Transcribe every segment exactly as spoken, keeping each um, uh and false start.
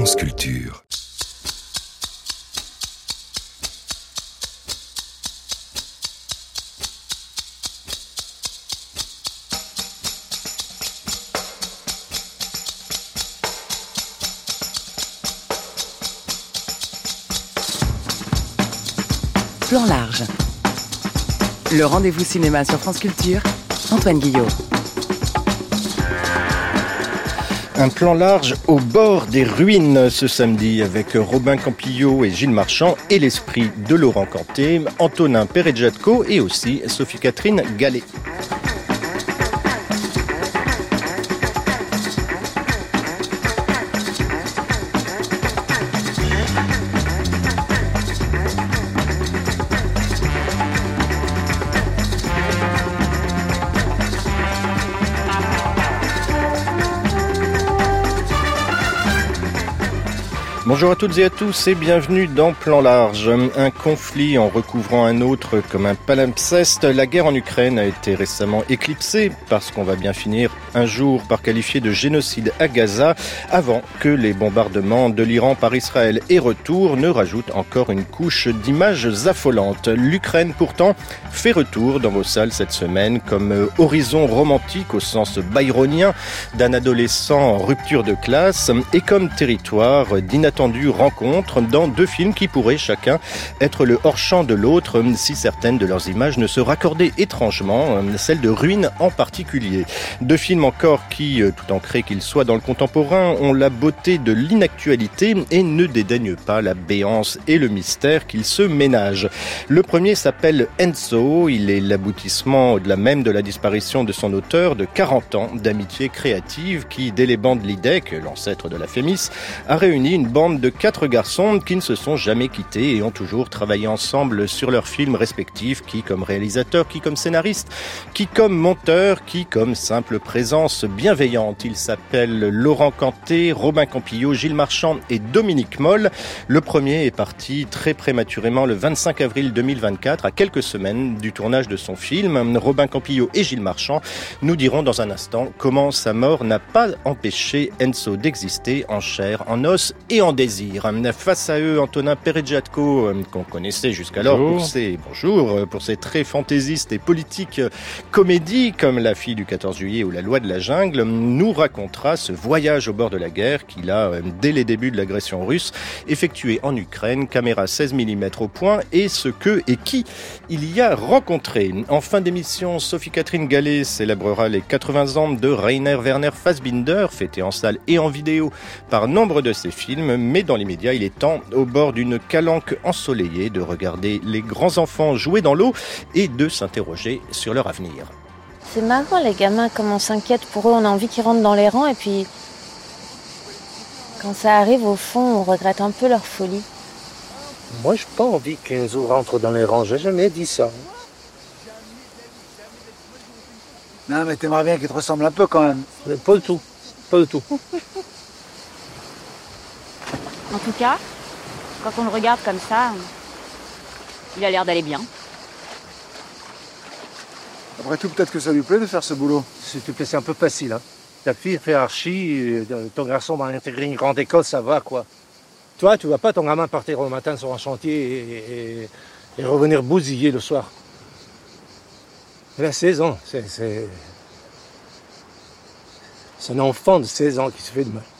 France Culture. Plan large. Le rendez-vous cinéma sur France Culture, Antoine Guillot. Un plan large au bord des ruines ce samedi avec Robin Campillo et Gilles Marchand et l'esprit de Laurent Canté, Antonin Perejatko et aussi Sophie-Catherine Gallet. Bonjour à toutes et à tous et bienvenue dans Plan Large. Un conflit en recouvrant un autre comme un palimpseste, la guerre en Ukraine a été récemment éclipsée parce qu'on va bien finir un jour par qualifier de génocide à Gaza avant que les bombardements de l'Iran par Israël et retour ne rajoutent encore une couche d'images affolantes. L'Ukraine pourtant fait retour dans vos salles cette semaine comme horizon romantique au sens byronien d'un adolescent en rupture de classe et comme territoire d'inattendu rencontre dans deux films qui pourraient chacun être le hors-champ de l'autre si certaines de leurs images ne se raccordaient étrangement, celle de Ruines en particulier. Deux films encore qui, tout ancrés qu'ils soient dans le contemporain, ont la beauté de l'inactualité et ne dédaignent pas la béance et le mystère qu'ils se ménagent. Le premier s'appelle Enzo, il est l'aboutissement au-delà même de la disparition de son auteur de quarante ans d'amitié créative qui, dès les bandes Lidec, l'ancêtre de la Fémis, a réuni une bande de quatre garçons qui ne se sont jamais quittés et ont toujours travaillé ensemble sur leurs films respectifs, qui comme réalisateur, qui comme scénariste, qui comme monteur, qui comme simple présence bienveillante. Ils s'appellent Laurent Canté, Robin Campillo, Gilles Marchand et Dominique Moll. Le premier est parti très prématurément le vingt-cinq avril deux mille vingt-quatre, à quelques semaines du tournage de son film. Robin Campillo et Gilles Marchand nous diront dans un instant comment sa mort n'a pas empêché Enzo d'exister en chair, en os et en désir. Face à eux, Antonin Perejatko, qu'on connaissait jusqu'alors bonjour. pour ses bonjour, pour ses traits fantaisistes et politiques comédies comme La fille du quatorze juillet ou La loi de la jungle, nous racontera ce voyage au bord de la guerre qu'il a, dès les débuts de l'agression russe, effectué en Ukraine, caméra seize millimètres au point, et ce que et qui il y a rencontré. En fin d'émission, Sophie-Catherine Gallet célébrera les quatre-vingts ans de Rainer Werner Fassbinder, fêté en salle et en vidéo par nombre de ses films, mais dans l'immédiat, il est temps, au bord d'une calanque ensoleillée, de regarder les grands enfants jouer dans l'eau et de s'interroger sur leur avenir. C'est marrant, les gamins, comme on s'inquiète pour eux, on a envie qu'ils rentrent dans les rangs, et puis quand ça arrive, au fond, on regrette un peu leur folie. Moi, j'ai pas envie qu'Enzo rentre dans les rangs, j'ai jamais dit ça. Non, mais t'aimerais bien qu'il te ressemble un peu quand même. Mais pas du tout, pas du tout. En tout cas, quand on le regarde comme ça, il a l'air d'aller bien. Après tout, peut-être que ça lui plaît de faire ce boulot. S'il te plaît, c'est un peu facile. Hein. Ta fille fait archi, ton garçon va intégrer une grande école, ça va quoi. Toi, tu vas pas ton gamin partir au matin sur un chantier et, et, et revenir bousiller le soir. Il a seize ans, c'est, c'est... c'est un enfant de seize ans qui se fait de mal.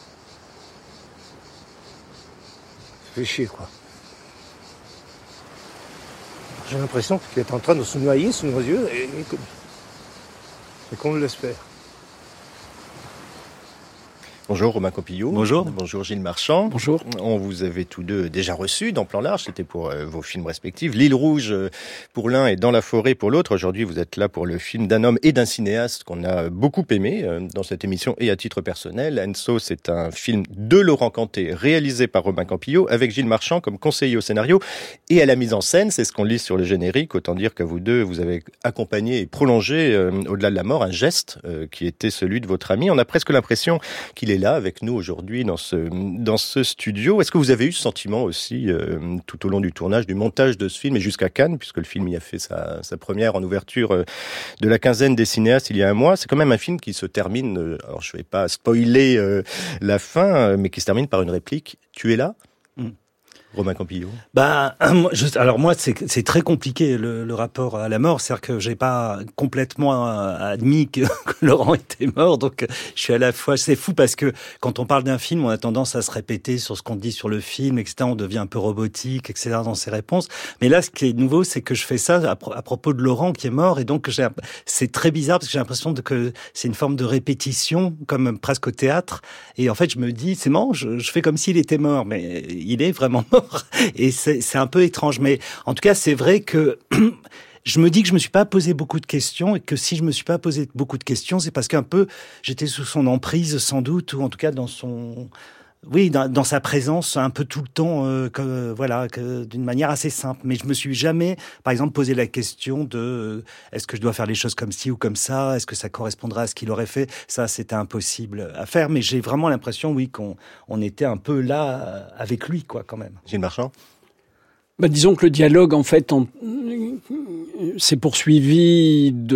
Ça fait chier, quoi. J'ai l'impression qu'il est en train de se noyer sous nos yeux et, et, et qu'on l'espère. Bonjour Romain Campillo. Bonjour. Bonjour Gilles Marchand. Bonjour. On vous avait tous deux déjà reçus dans Plan Large, c'était pour euh, vos films respectifs. L'île Rouge euh, pour l'un et Dans la forêt pour l'autre. Aujourd'hui, vous êtes là pour le film d'un homme et d'un cinéaste qu'on a beaucoup aimé euh, dans cette émission et à titre personnel. Enzo, c'est un film de Laurent Canté, réalisé par Robin Campillo, avec Gilles Marchand comme conseiller au scénario et à la mise en scène. C'est ce qu'on lit sur le générique. Autant dire que vous deux, vous avez accompagné et prolongé, euh, au-delà de la mort, un geste euh, qui était celui de votre ami. On a presque l'impression qu'il est là avec nous aujourd'hui dans ce, dans ce studio. Est-ce que vous avez eu ce sentiment aussi euh, tout au long du tournage, du montage de ce film et jusqu'à Cannes, puisque le film y a fait sa, sa première en ouverture euh, de la quinzaine des cinéastes il y a un mois. C'est quand même un film qui se termine, euh, alors je ne vais pas spoiler euh, la fin, euh, mais qui se termine par une réplique. Tu es là ? mm. Romain Campillo. Bah, je, alors moi, c'est, c'est très compliqué le, le rapport à la mort. C'est-à-dire que j'ai pas complètement admis que, que Laurent était mort. Donc, je suis à la fois. C'est fou parce que quand on parle d'un film, on a tendance à se répéter sur ce qu'on dit sur le film, et cetera. On devient un peu robotique, et cetera. Dans ses réponses. Mais là, ce qui est nouveau, c'est que je fais ça à, pro- à propos de Laurent qui est mort, et donc j'ai, c'est très bizarre parce que j'ai l'impression de, que c'est une forme de répétition, comme presque au théâtre. Et en fait, je me dis, c'est marrant, je, je fais comme s'il était mort, mais il est vraiment mort. Et c'est, c'est un peu étrange, mais en tout cas, c'est vrai que je me dis que je me suis pas posé beaucoup de questions et que si je me suis pas posé beaucoup de questions, c'est parce qu'un peu j'étais sous son emprise, sans doute, ou en tout cas dans son, oui, dans, dans sa présence, un peu tout le temps, euh, que, voilà, que, d'une manière assez simple. Mais je me suis jamais, par exemple, posé la question de euh, est-ce que je dois faire les choses comme ci ou comme ça, est-ce que ça correspondra à ce qu'il aurait fait. Ça, c'était impossible à faire. Mais j'ai vraiment l'impression, oui, qu'on on était un peu là avec lui, quoi, quand même. Gilles Marchand. Bah, disons que le dialogue, en fait, en, s'est poursuivi de,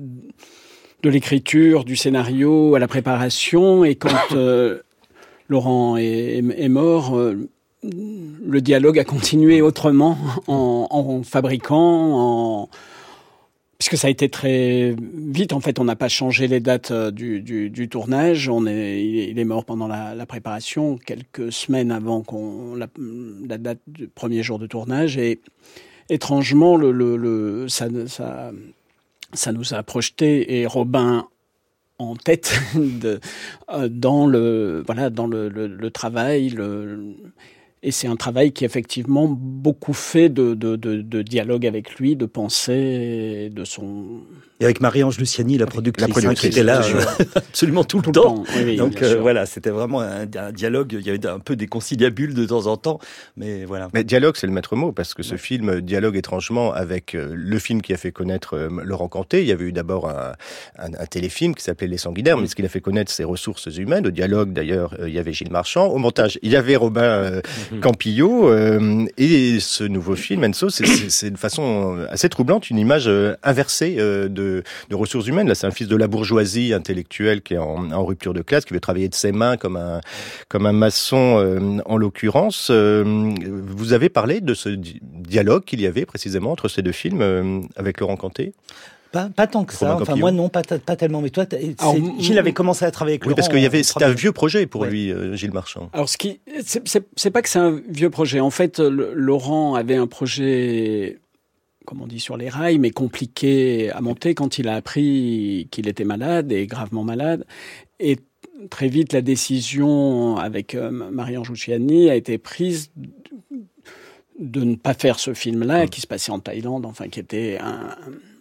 de l'écriture, du scénario à la préparation, et quand euh, Laurent est, est mort, euh, le dialogue a continué autrement, en, en fabriquant, en... puisque ça a été très vite. En fait, on n'a pas changé les dates du, du, du tournage. On est, il est mort pendant la, la préparation, quelques semaines avant qu'on la, la date du premier jour de tournage. Et étrangement, le, le, le, ça, ça, ça nous a projeté, et Robin en tête de, euh, dans le voilà dans le, le, le travail. Le, Et c'est un travail qui, effectivement, beaucoup fait de, de, de, de dialogue avec lui, de pensée, de son... Et avec Marie-Ange Luciani, la productrice, la productrice hein, qui était là euh, absolument tout, tout le temps. temps. Oui, oui, Donc euh, voilà, c'était vraiment un, un dialogue. Il y avait un peu des conciliabules de temps en temps, mais voilà. Mais dialogue, c'est le maître mot, parce que ce ouais. film dialogue étrangement avec euh, le film qui a fait connaître euh, Laurent Canté. Il y avait eu d'abord un, un, un téléfilm qui s'appelait Les Sanguinaires, mais ce qu'il a fait connaître, c'est ressources humaines. Au dialogue, d'ailleurs, euh, il y avait Gilles Marchand. Au montage, il y avait Robin euh, Campillo. Euh, et ce nouveau film, Enzo, c'est, c'est, c'est de façon assez troublante, une image euh, inversée euh, de de ressources humaines. Là, c'est un fils de la bourgeoisie intellectuelle qui est en, en rupture de classe, qui veut travailler de ses mains comme un, comme un maçon, euh, en l'occurrence. Euh, vous avez parlé de ce di- dialogue qu'il y avait précisément entre ces deux films euh, avec Laurent Canté ? Pas, pas tant que ça. Enfin, moi, non, pas, pas tellement. Mais toi, Alors, Gilles avait commencé à travailler avec oui, Laurent. Parce qu'il y avait, c'était un vieux projet pour ouais. lui, euh, Gilles Marchand. Alors, ce qui, c'est, c'est, c'est pas que c'est un vieux projet. En fait, le, Laurent avait un projet, comme on dit, sur les rails, mais compliqué à monter quand il a appris qu'il était malade, et gravement malade. Et très vite, la décision avec euh, Marie-Ange Luciani a été prise de ne pas faire ce film-là, mmh. qui se passait en Thaïlande, enfin, qui était un,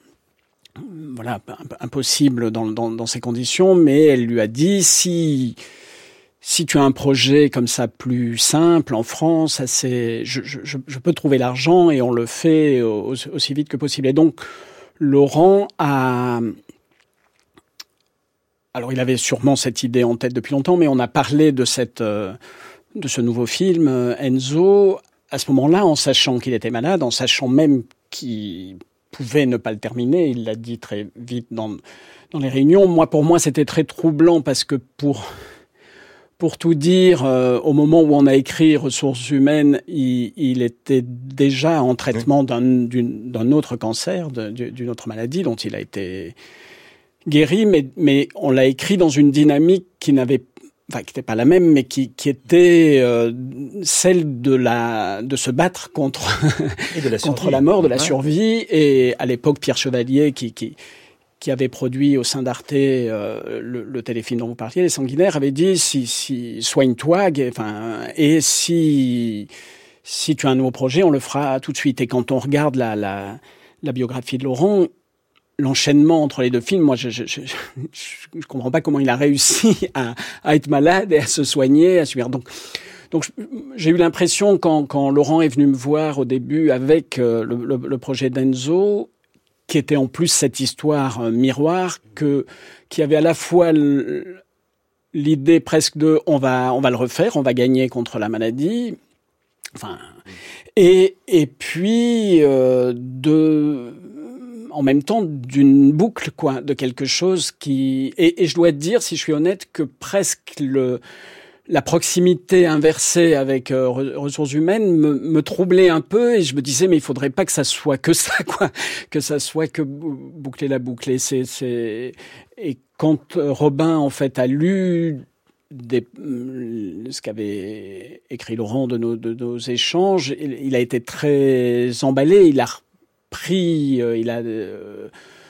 voilà, impossible dans, dans, dans ces conditions. Mais elle lui a dit, si... Si tu as un projet comme ça plus simple en France, assez, je, je, je peux trouver l'argent et on le fait aussi, aussi vite que possible. Et donc, Laurent a... Alors, il avait sûrement cette idée en tête depuis longtemps, mais on a parlé de, cette, de ce nouveau film, Enzo, à ce moment-là, en sachant qu'il était malade, en sachant même qu'il pouvait ne pas le terminer. Il l'a dit très vite dans, dans les réunions. Moi, pour moi, c'était très troublant parce que pour... Pour tout dire, euh, au moment où on a écrit Ressources humaines, il, il était déjà en traitement d'un, d'une, d'un autre cancer, de, d'une autre maladie dont il a été guéri, mais, mais on l'a écrit dans une dynamique qui n'avait, enfin, qui n'était pas la même, mais qui, qui était euh, celle de la, de se battre contre, Et de la contre la mort, de la ouais. survie. Et à l'époque, Pierre Chevalier, qui, qui qui avait produit au sein d'Arte euh, le, le téléfilm dont vous parliez, Les Sanguinaires, avait dit si, si soigne-toi, enfin, et si si tu as un nouveau projet, on le fera tout de suite. Et quand on regarde la la, la biographie de Laurent, l'enchaînement entre les deux films, moi, je je, je je comprends pas comment il a réussi à, à être malade et à se soigner, à subir. Donc donc j'ai eu l'impression quand quand Laurent est venu me voir au début avec euh, le, le, le projet d'Enzo, qui était en plus cette histoire euh, miroir, que, qui avait à la fois le, l'idée presque de on va on va le refaire, on va gagner contre la maladie. Enfin, et et puis euh, de en même temps d'une boucle quoi, de quelque chose qui et, et je dois te dire, si je suis honnête, que presque le la proximité inversée avec euh, ressources humaines me, me troublait un peu et je me disais mais il faudrait pas que ça soit que ça quoi, que ça soit que boucler la boucle. Et c'est c'est et quand Robin en fait a lu des, ce qu'avait écrit Laurent de nos de nos échanges, il, il a été très emballé. Il a repris, euh, il a euh,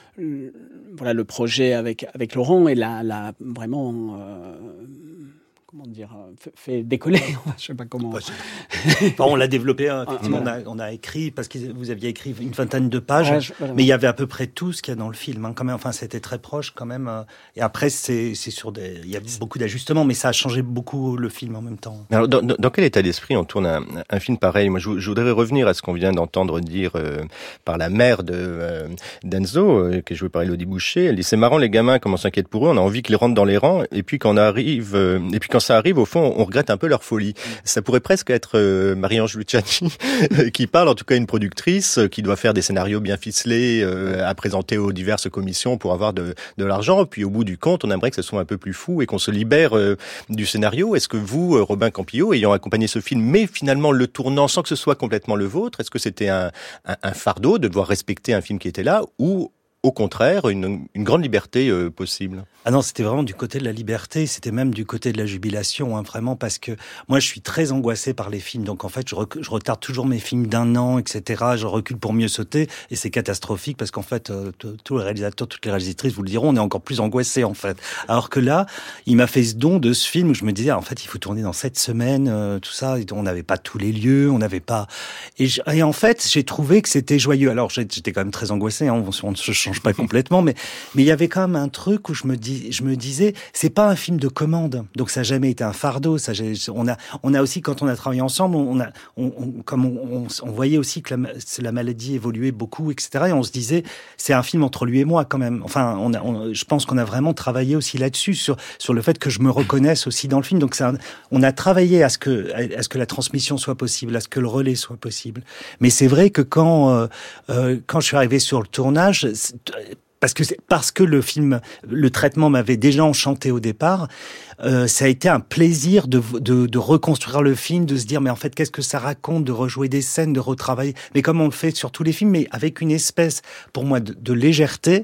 voilà le projet avec avec Laurent et l'a l'a vraiment euh, comment dire, fait, fait décoller, je sais pas comment. Enfin, on l'a développé, effectivement, on a, on a écrit, parce que vous aviez écrit une vingtaine de pages, ouais, je, voilà. Mais il y avait à peu près tout ce qu'il y a dans le film, hein, quand même, enfin, c'était très proche, quand même, et après, c'est, c'est sur des, il y a beaucoup d'ajustements, mais ça a changé beaucoup le film en même temps. Alors, dans, dans quel état d'esprit on tourne un, un film pareil? Moi, je, je voudrais revenir à ce qu'on vient d'entendre dire euh, par la mère de euh, d'Enzo, euh, qui est jouée par Élodie Boucher. Elle dit, c'est marrant, les gamins, comme on s'inquiète pour eux, on a envie qu'ils rentrent dans les rangs, et puis quand on arrive, euh, et puis quand ça arrive, au fond, on regrette un peu leur folie. Ça pourrait presque être euh, Marie-Ange Luciani qui parle, en tout cas une productrice euh, qui doit faire des scénarios bien ficelés euh, à présenter aux diverses commissions pour avoir de, de l'argent. Puis au bout du compte, on aimerait que ce soit un peu plus fou et qu'on se libère euh, du scénario. Est-ce que vous, euh, Robin Campillo, ayant accompagné ce film, mais finalement le tournant sans que ce soit complètement le vôtre, est-ce que c'était un, un, un fardeau de devoir respecter un film qui était là, ou au contraire, une, une grande liberté euh, possible? Ah non, c'était vraiment du côté de la liberté, c'était même du côté de la jubilation, hein, vraiment, parce que moi, je suis très angoissé par les films. Donc, en fait, je, rec- je retarde toujours mes films d'un an, et cetera. Je recule pour mieux sauter, et c'est catastrophique, parce qu'en fait, euh, t- tous les réalisateurs, toutes les réalisatrices vous le diront, on est encore plus angoissé, en fait. Alors que là, il m'a fait ce don de ce film où je me disais, en fait, il faut tourner dans sept semaines, euh, tout ça. On n'avait pas tous les lieux, on n'avait pas... Et, je, et en fait, j'ai trouvé que c'était joyeux. Alors, j'étais quand même très angoissé, hein, on, on ne se change pas complètement, mais mais il y avait quand même un truc où je me dis, je me disais, c'est pas un film de commande, donc ça n'a jamais été un fardeau. Ça, on a, on a aussi, quand on a travaillé ensemble, on a, on, on, comme on, on, on voyait aussi que la, la maladie évoluait beaucoup, et cetera. Et on se disait, c'est un film entre lui et moi quand même. Enfin, on a, on, je pense qu'on a vraiment travaillé aussi là-dessus, sur sur le fait que je me reconnaisse aussi dans le film. Donc ça, on a travaillé à ce que, à ce que la transmission soit possible, à ce que le relais soit possible. Mais c'est vrai que quand, euh, euh, quand je suis arrivé sur le tournage, parce que c'est, parce que le film, le traitement m'avait déjà enchanté au départ, euh, ça a été un plaisir de, de, de reconstruire le film, de se dire mais en fait qu'est-ce que ça raconte, de rejouer des scènes, de retravailler, mais comme on le fait sur tous les films, mais avec une espèce pour moi de, de légèreté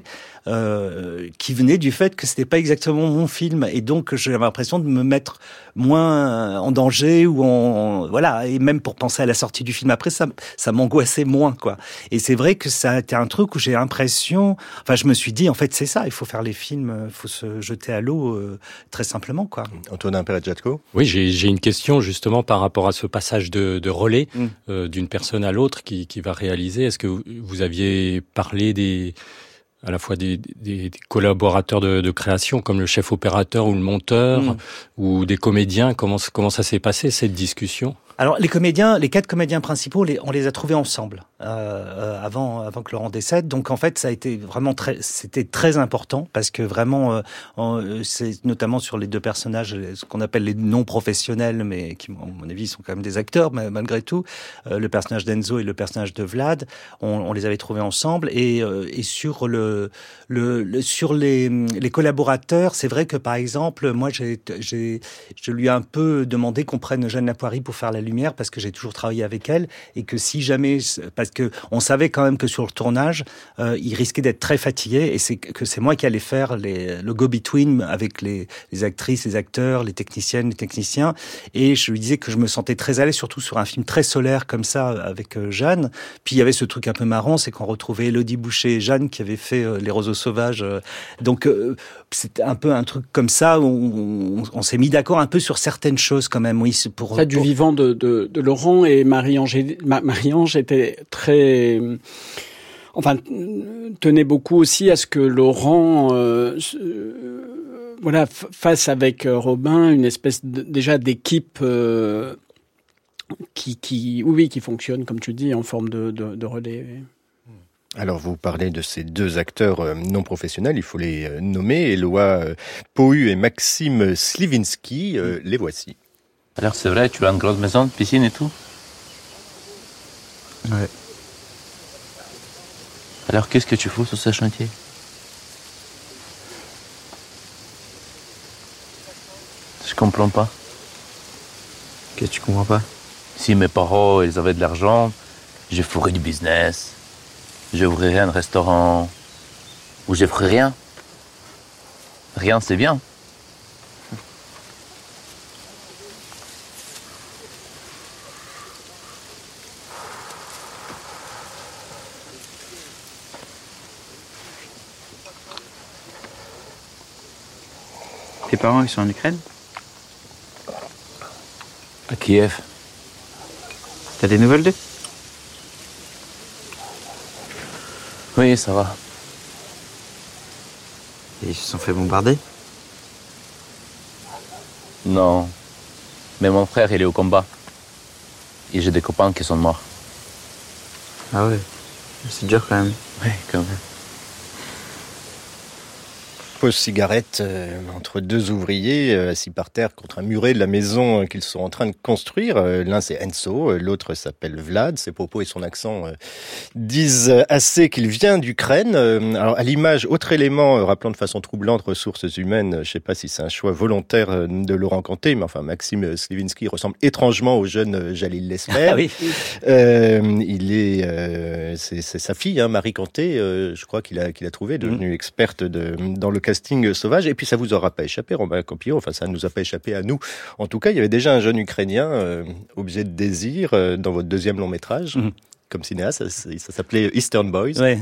euh, qui venait du fait que c'était pas exactement mon film, et donc j'avais l'impression de me mettre moins en danger ou en voilà, et même pour penser à la sortie du film après, ça ça m'angoissait moins quoi. Et c'est vrai que ça a été un truc où j'ai l'impression, enfin je me suis dit en fait c'est ça, il faut faire les films, il faut se jeter à l'eau euh, très simplement quoi. Antonin Perez-Jatko. Oui, j'ai j'ai une question justement par rapport à ce passage de, de relais mm. euh, d'une personne à l'autre qui qui va réaliser. Est-ce que vous, vous aviez parlé des à la fois des, des, des collaborateurs de, de création comme le chef opérateur ou le monteur mmh. ou des comédiens, comment, comment ça s'est passé cette discussion? Alors les comédiens, les quatre comédiens principaux, les, on les a trouvés ensemble euh, avant avant que Laurent décède. Donc en fait, ça a été vraiment très, c'était très important parce que vraiment, euh, euh, c'est notamment sur les deux personnages, ce qu'on appelle les non professionnels, mais qui, à mon avis, sont quand même des acteurs, mais malgré tout, euh, le personnage d'Enzo et le personnage de Vlad, on, on les avait trouvés ensemble. Et, euh, et sur le, le, le sur les les collaborateurs, c'est vrai que par exemple, moi, j'ai j'ai je lui ai un peu demandé qu'on prenne Jeanne Lapoirie pour faire la lumière parce que j'ai toujours travaillé avec elle et que si jamais, parce que on savait quand même que sur le tournage, euh, il risquait d'être très fatigué et c'est que c'est moi qui allais faire les, le go-between avec les, les actrices, les acteurs, les techniciennes, les techniciens, et je lui disais que je me sentais très à l'aise, surtout sur un film très solaire comme ça avec euh, Jeanne. Puis il y avait ce truc un peu marrant, c'est qu'on retrouvait Élodie Boucher et Jeanne qui avaient fait euh, Les Roseaux Sauvages. Euh, donc euh, c'était un peu un truc comme ça où on, on, on s'est mis d'accord un peu sur certaines choses quand même. Oui, pour, ça, du pour... vivant de, de, de Laurent et Marie-Ange. Marie-Ange était très, enfin, tenait beaucoup aussi à ce que Laurent, euh, euh, voilà, fasse avec Robin une espèce de, déjà d'équipe euh, qui, qui, oui, qui fonctionne comme tu dis en forme de, de, de relais. Alors, vous parlez de ces deux acteurs euh, non professionnels, il faut les euh, nommer. Éloi euh, Pohu et Maxime Sliwinski, euh, les voici. Alors, c'est vrai, tu as une grande maison, piscine et tout? Ouais. Alors, qu'est-ce que tu fous sur ce chantier? Je comprends pas. Qu'est-ce que tu comprends pas? Si mes parents, ils avaient de l'argent, je ferais du business. J'ouvrirais un restaurant. Ou je ferais rien. Rien, c'est bien. Tes parents, ils sont en Ukraine? À Kiev. T'as des nouvelles d'eux? Oui, ça va. Et ils se sont fait bombarder? Non. Mais mon frère, il est au combat. Et j'ai des copains qui sont morts. Ah ouais. C'est dur quand même. Oui, quand même. Pause cigarette euh, entre deux ouvriers euh, assis par terre contre un muret de la maison euh, qu'ils sont en train de construire. Euh, l'un c'est Enzo, euh, l'autre s'appelle Vlad. Ses propos et son accent euh, disent assez qu'il vient d'Ukraine. Euh, alors à l'image, autre élément euh, rappelant de façon troublante ressources humaines, euh, je ne sais pas si c'est un choix volontaire euh, de Laurent Canté, mais enfin Maxime Sliwinski ressemble étrangement au jeune euh, Jalil Lesmer. Ah oui. Euh, il est, euh, c'est, c'est sa fille, hein, Marie Canté, euh, je crois qu'il a, qu'il a trouvé, devenue mmh. experte de, dans le casting sauvage. Et puis ça vous aura pas échappé, Romain Campillo, enfin ça ne nous a pas échappé à nous. En tout cas, il y avait déjà un jeune Ukrainien, euh, objet de désir, euh, dans votre deuxième long métrage, mmh. comme cinéaste, ça, ça s'appelait Eastern Boys. Ouais.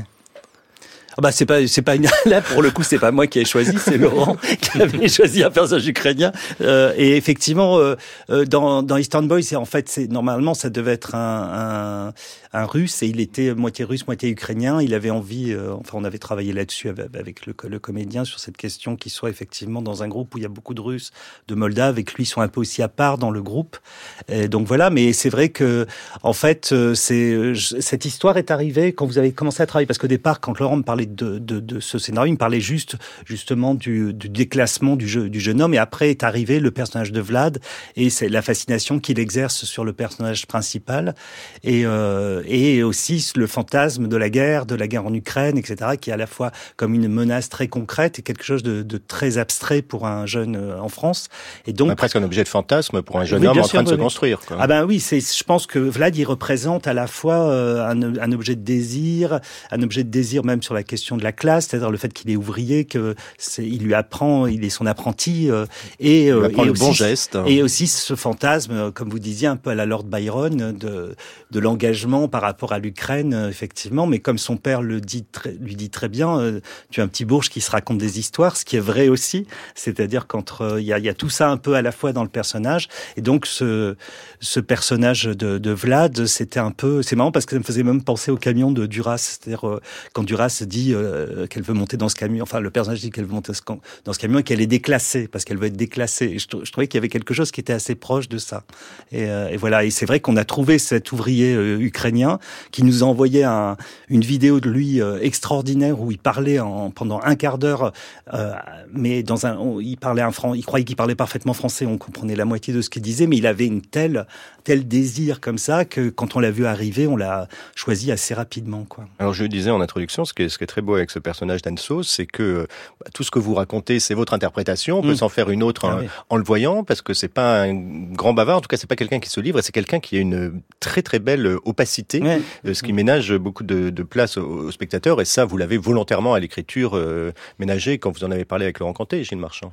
Ah bah c'est pas c'est pas une... là pour le coup c'est pas moi qui ai choisi, c'est Laurent qui avait choisi un personnage ukrainien euh, et effectivement euh, dans dans Eastern Boys c'est en fait c'est normalement ça devait être un, un un russe et il était moitié russe moitié ukrainien. Il avait envie euh, enfin on avait travaillé là-dessus avec, avec le, le comédien sur cette question qu'il soit effectivement dans un groupe où il y a beaucoup de Russes, de Moldaves et que lui soit un peu aussi à part dans le groupe. Et donc voilà, mais c'est vrai que en fait c'est cette histoire est arrivée quand vous avez commencé à travailler parce qu'au départ quand Laurent me parlait De, de, de ce scénario, il me parlait juste justement du, du déclassement du, jeu, du jeune homme et après est arrivé le personnage de Vlad et c'est la fascination qu'il exerce sur le personnage principal et, euh, et aussi le fantasme de la guerre, de la guerre en Ukraine, et cetera qui est à la fois comme une menace très concrète et quelque chose de, de très abstrait pour un jeune en France. Et donc mais presque un objet de fantasme pour un jeune oui, homme en sûr, train de oui, se construire. Quoi. Ah ben oui, c'est, je pense que Vlad il représente à la fois un, un objet de désir, un objet de désir même sur la question de la classe, c'est-à-dire le fait qu'il est ouvrier, que c'est, il lui apprend, il est son apprenti, euh, et, euh, il apprend et le aussi, bon geste. Et aussi ce fantasme, comme vous disiez, un peu à la Lord Byron, de, de l'engagement par rapport à l'Ukraine, effectivement, mais comme son père le dit très, lui dit très bien, euh, tu es un petit bourge qui se raconte des histoires, ce qui est vrai aussi, c'est-à-dire qu'entre, il y a, il y a tout ça un peu à la fois dans le personnage, et donc ce, ce personnage de, de Vlad, c'était un peu, c'est marrant parce que ça me faisait même penser au camion de Duras, c'est-à-dire euh, quand Duras dit euh, qu'elle veut monter dans ce camion, enfin le personnage dit qu'elle veut monter dans ce camion et qu'elle est déclassée, parce qu'elle veut être déclassée. Et je, je trouvais qu'il y avait quelque chose qui était assez proche de ça. Et, euh, et voilà, et c'est vrai qu'on a trouvé cet ouvrier euh, ukrainien qui nous a envoyé un, une vidéo de lui euh, extraordinaire où il parlait en, pendant un quart d'heure, euh, mais dans un, on, il parlait un franc, il croyait qu'il parlait parfaitement français, on comprenait la moitié de ce qu'il disait, mais il avait une telle, tel désir comme ça que quand on l'a vu arriver, on l'a choisi assez rapidement, quoi. Alors je le disais en introduction, ce qui est, ce qui est très beau avec ce personnage d'Enzo, c'est que bah, tout ce que vous racontez, c'est votre interprétation. On peut mmh. s'en faire une autre ah, en, oui. en le voyant, parce que c'est pas un grand bavard. En tout cas, c'est pas quelqu'un qui se livre. C'est quelqu'un qui a une très très belle opacité, oui. ce qui ménage beaucoup de, de place aux, aux spectateurs. Et ça, vous l'avez volontairement à l'écriture euh, ménagé quand vous en avez parlé avec Laurent Canté et Gilles Marchand.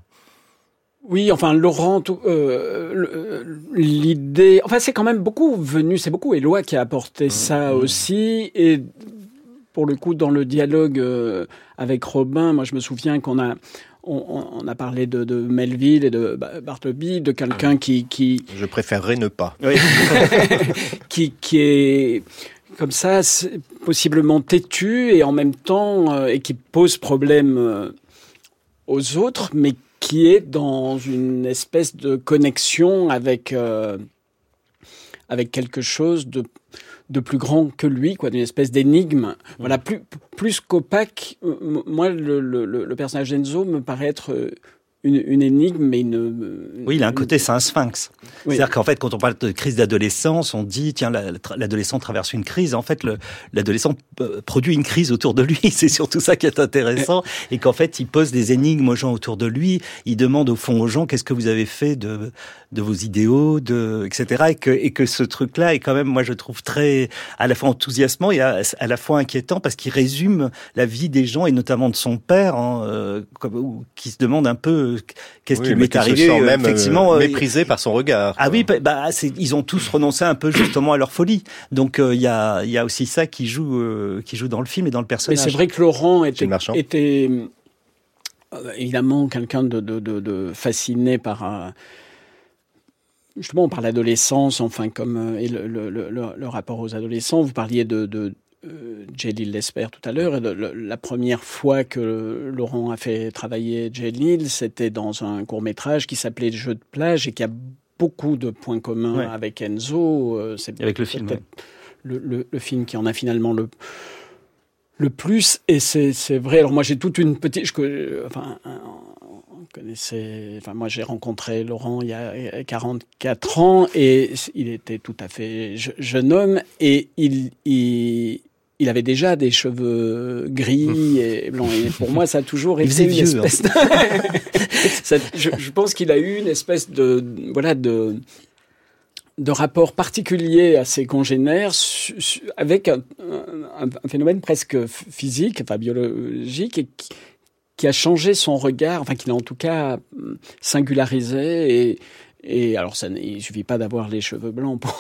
Oui, enfin Laurent, euh, l'idée, enfin c'est quand même beaucoup venu, c'est beaucoup Éloi qui a apporté mmh. ça aussi et pour le coup, dans le dialogue euh, avec Robin, moi je me souviens qu'on a on, on a parlé de, de Melville et de Bartleby, de quelqu'un qui, qui... Je préférerais ne pas. Oui. qui, qui est comme ça, possiblement têtu et en même temps, euh, et qui pose problème euh, aux autres, mais qui est dans une espèce de connexion avec, euh, avec quelque chose de... de plus grand que lui, quoi, d'une espèce d'énigme. Mmh. Voilà, plus, plus qu'opaque. Euh, moi, le, le, le personnage d'Enzo me paraît être euh, une, une énigme, mais une... Oui, il a un une... côté, c'est un sphinx. Oui. C'est-à-dire qu'en fait, quand on parle de crise d'adolescence, on dit, tiens, la, l'adolescent traverse une crise. En fait, le, l'adolescent euh, produit une crise autour de lui. C'est surtout ça qui est intéressant. Et qu'en fait, il pose des énigmes aux gens autour de lui. Il demande au fond aux gens, qu'est-ce que vous avez fait de, de vos idéaux, de, et cetera. Et que, et que ce truc-là est quand même, moi, je trouve très, à la fois enthousiasmant et à, à la fois inquiétant, parce qu'il résume la vie des gens, et notamment de son père, hein, euh, comme, qui se demande un peu qu'est-ce oui, qui lui est arrivé, se sent même effectivement, euh, méprisé par son regard. Ah oui, bah, c'est, ils ont tous renoncé un peu justement à leur folie. Donc il euh, y a, il y a aussi ça qui joue, euh, qui joue dans le film et dans le personnage. Mais c'est vrai que Laurent était, était euh, évidemment quelqu'un de, de, de, de fasciné par euh, justement par l'adolescence, enfin comme euh, et le, le, le, le rapport aux adolescents. Vous parliez de, de Euh, Djelil Lesper tout à l'heure. Le, le, la première fois que Laurent a fait travailler Djelil, c'était dans un court-métrage qui s'appelait Jeux de plage et qui a beaucoup de points communs ouais. avec Enzo. Euh, c'est avec le film. Ouais. Le, le, le film qui en a finalement le, le plus. Et c'est, c'est vrai. Alors moi, j'ai toute une petite... Je, enfin, on connaissait... Enfin, moi, j'ai rencontré Laurent il y a quarante-quatre ans et il était tout à fait je, jeune homme et il... il Il avait déjà des cheveux gris et blancs. Et pour moi, ça a toujours été une vieux, espèce de... ça, je, je pense qu'il a eu une espèce de, voilà, de, de rapport particulier à ses congénères su, su, avec un, un, un phénomène presque physique, enfin biologique, et qui, qui a changé son regard, enfin, qui l'a en tout cas singularisé. Et, et alors, ça, il ne suffit pas d'avoir les cheveux blancs pour...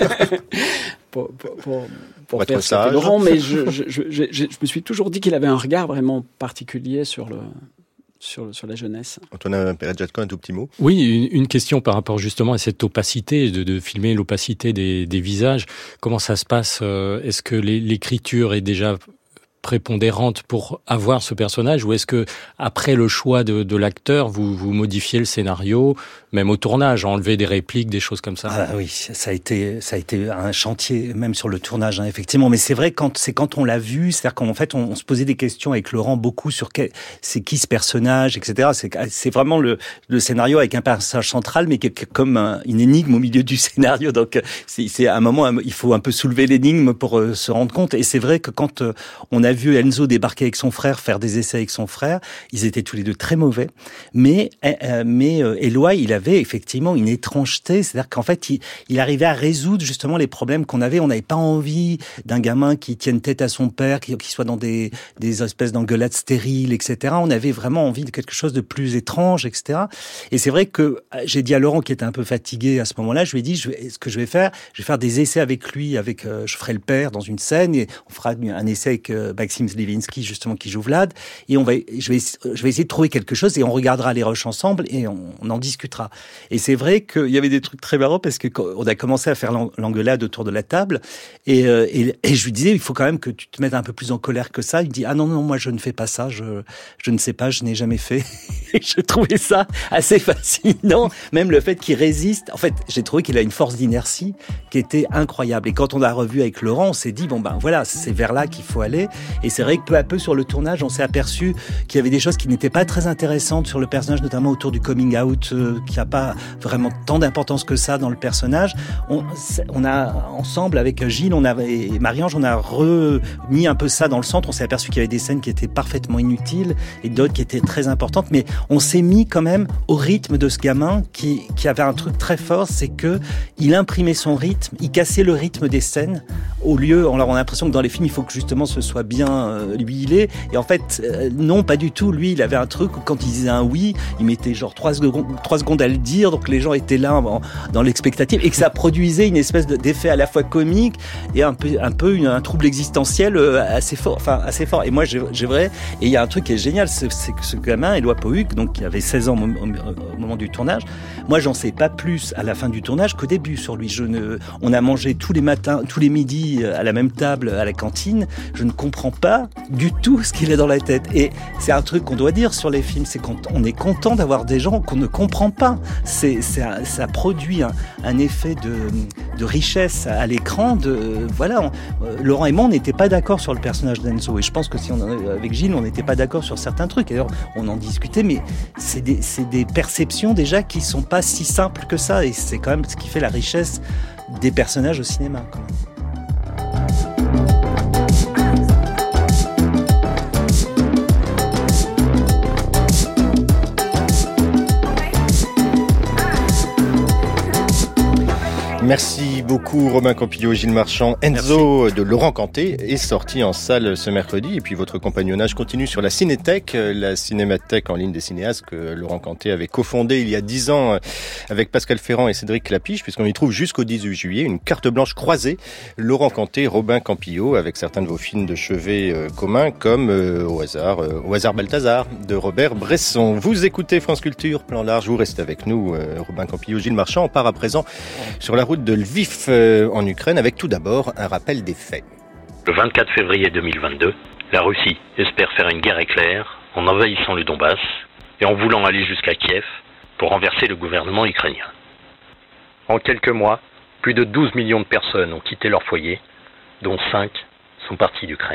pour, pour, pour, pour faire ça, Laurent, mais je, je, je, je, je me suis toujours dit qu'il avait un regard vraiment particulier sur, le, sur, sur la jeunesse. Antonin Perez-Jadko, un tout petit mot. Oui, une, une question par rapport justement à cette opacité, de, de filmer l'opacité des, des visages. Comment ça se passe ? Est-ce que les, l'écriture est déjà prépondérante pour avoir ce personnage, ou est-ce que après le choix de, de l'acteur, vous, vous modifiez le scénario, même au tournage, enlever des répliques, des choses comme ça? Ah oui, ça a été, ça a été un chantier, même sur le tournage, hein, effectivement. Mais c'est vrai, quand c'est quand on l'a vu, c'est-à-dire qu'en fait, on, on se posait des questions avec Laurent beaucoup sur quel, c'est qui ce personnage, et cetera. C'est, c'est vraiment le, le scénario avec un personnage central, mais qui est comme un, une énigme au milieu du scénario. Donc, c'est, c'est à un moment, il faut un peu soulever l'énigme pour euh, se rendre compte. Et c'est vrai que quand euh, on a vu Enzo débarquer avec son frère, faire des essais avec son frère, ils étaient tous les deux très mauvais. Mais, euh, mais euh, Éloi, il avait effectivement une étrangeté, c'est-à-dire qu'en fait, il, il arrivait à résoudre justement les problèmes qu'on avait. On n'avait pas envie d'un gamin qui tienne tête à son père, qui, qui soit dans des, des espèces d'engueulades stériles, et cetera. On avait vraiment envie de quelque chose de plus étrange, et cetera. Et c'est vrai que j'ai dit à Laurent, qui était un peu fatigué à ce moment-là, je lui ai dit, je vais, ce que je vais faire, je vais faire des essais avec lui, avec, euh, je ferai le père dans une scène, et on fera un essai avec euh, Maxime Levinsky, justement, qui joue Vlad, et on va, je vais, je vais essayer de trouver quelque chose, et on regardera les rushs ensemble, et on, on en discutera. Et c'est vrai qu'il y avait des trucs très marrants, parce que on a commencé à faire l'engueulade autour de la table, et, euh, et, et je lui disais, il faut quand même que tu te mettes un peu plus en colère que ça. Il me dit, ah non, non, moi je ne fais pas ça, je, je ne sais pas, je n'ai jamais fait. Et je trouvais ça assez fascinant, même le fait qu'il résiste. En fait, j'ai trouvé qu'il a une force d'inertie qui était incroyable. Et quand on l'a revu avec Laurent, on s'est dit, bon ben voilà, c'est vers là qu'il faut aller. Et c'est vrai que peu à peu sur le tournage, on s'est aperçu qu'il y avait des choses qui n'étaient pas très intéressantes sur le personnage, notamment autour du coming out, euh, qui n'a pas vraiment tant d'importance que ça dans le personnage. On, on a ensemble avec Gilles, on a et Marie-Ange, on a remis un peu ça dans le centre. On s'est aperçu qu'il y avait des scènes qui étaient parfaitement inutiles et d'autres qui étaient très importantes, mais on s'est mis quand même au rythme de ce gamin qui qui avait un truc très fort, c'est que il imprimait son rythme, il cassait le rythme des scènes. Au lieu, alors on a l'impression que dans les films, il faut que justement ce soit bien euh, huilé. Et en fait, euh, non, pas du tout. Lui, il avait un truc où quand il disait un oui, il mettait genre trois secondes, trois secondes à le dire, donc les gens étaient là en, dans l'expectative, et que ça produisait une espèce de, d'effet à la fois comique et un peu, un peu une, un trouble existentiel euh, assez fort, enfin assez fort. Et moi, j'ai, j'ai vrai. Et il y a un truc qui est génial, c'est, c'est que ce gamin, Éloi Pohuc, donc qui avait seize ans au, au, au moment du tournage. Moi, j'en sais pas plus à la fin du tournage qu'au début sur lui. Je ne, on a mangé tous les matins, tous les midis à la même table à la cantine. Je ne comprends pas du tout ce qu'il a dans la tête. Et c'est un truc qu'on doit dire sur les films, c'est qu'on est content d'avoir des gens qu'on ne comprend pas. C'est, c'est ça produit un, un effet de, de richesse à l'écran. De voilà, on, euh, Laurent et moi, on n'était pas d'accord sur le personnage d'Enzo, et je pense que si on avec Gilles, on n'était pas d'accord sur certains trucs. D'ailleurs, on en discutait, mais c'est des, c'est des perceptions déjà qui sont pas si simples que ça, et c'est quand même ce qui fait la richesse des personnages au cinéma, quand même. Merci beaucoup Robin Campillo, Gilles Marchand. Enzo Merci. De Laurent Canté est sorti en salle ce mercredi, et puis votre compagnonnage continue sur la Cinétech, la cinémathèque en ligne des cinéastes que Laurent Canté avait cofondée il y a dix ans avec Pascal Ferrand et Cédric Clapiche, puisqu'on y trouve jusqu'au dix-huit juillet une carte blanche croisée Laurent Canté, Robin Campillo, avec certains de vos films de chevet euh, communs comme euh, au hasard euh, au hasard Balthazar de Robert Bresson. Vous écoutez France Culture, plan large, vous restez avec nous, euh, Robin Campillo, Gilles Marchand. On part à présent sur la route de Lviv euh, en Ukraine, avec tout d'abord un rappel des faits. Le vingt-quatre février deux mille vingt-deux, la Russie espère faire une guerre éclair en envahissant le Donbass et en voulant aller jusqu'à Kiev pour renverser le gouvernement ukrainien. En quelques mois, plus de douze millions de personnes ont quitté leur foyer, dont cinq sont partis d'Ukraine.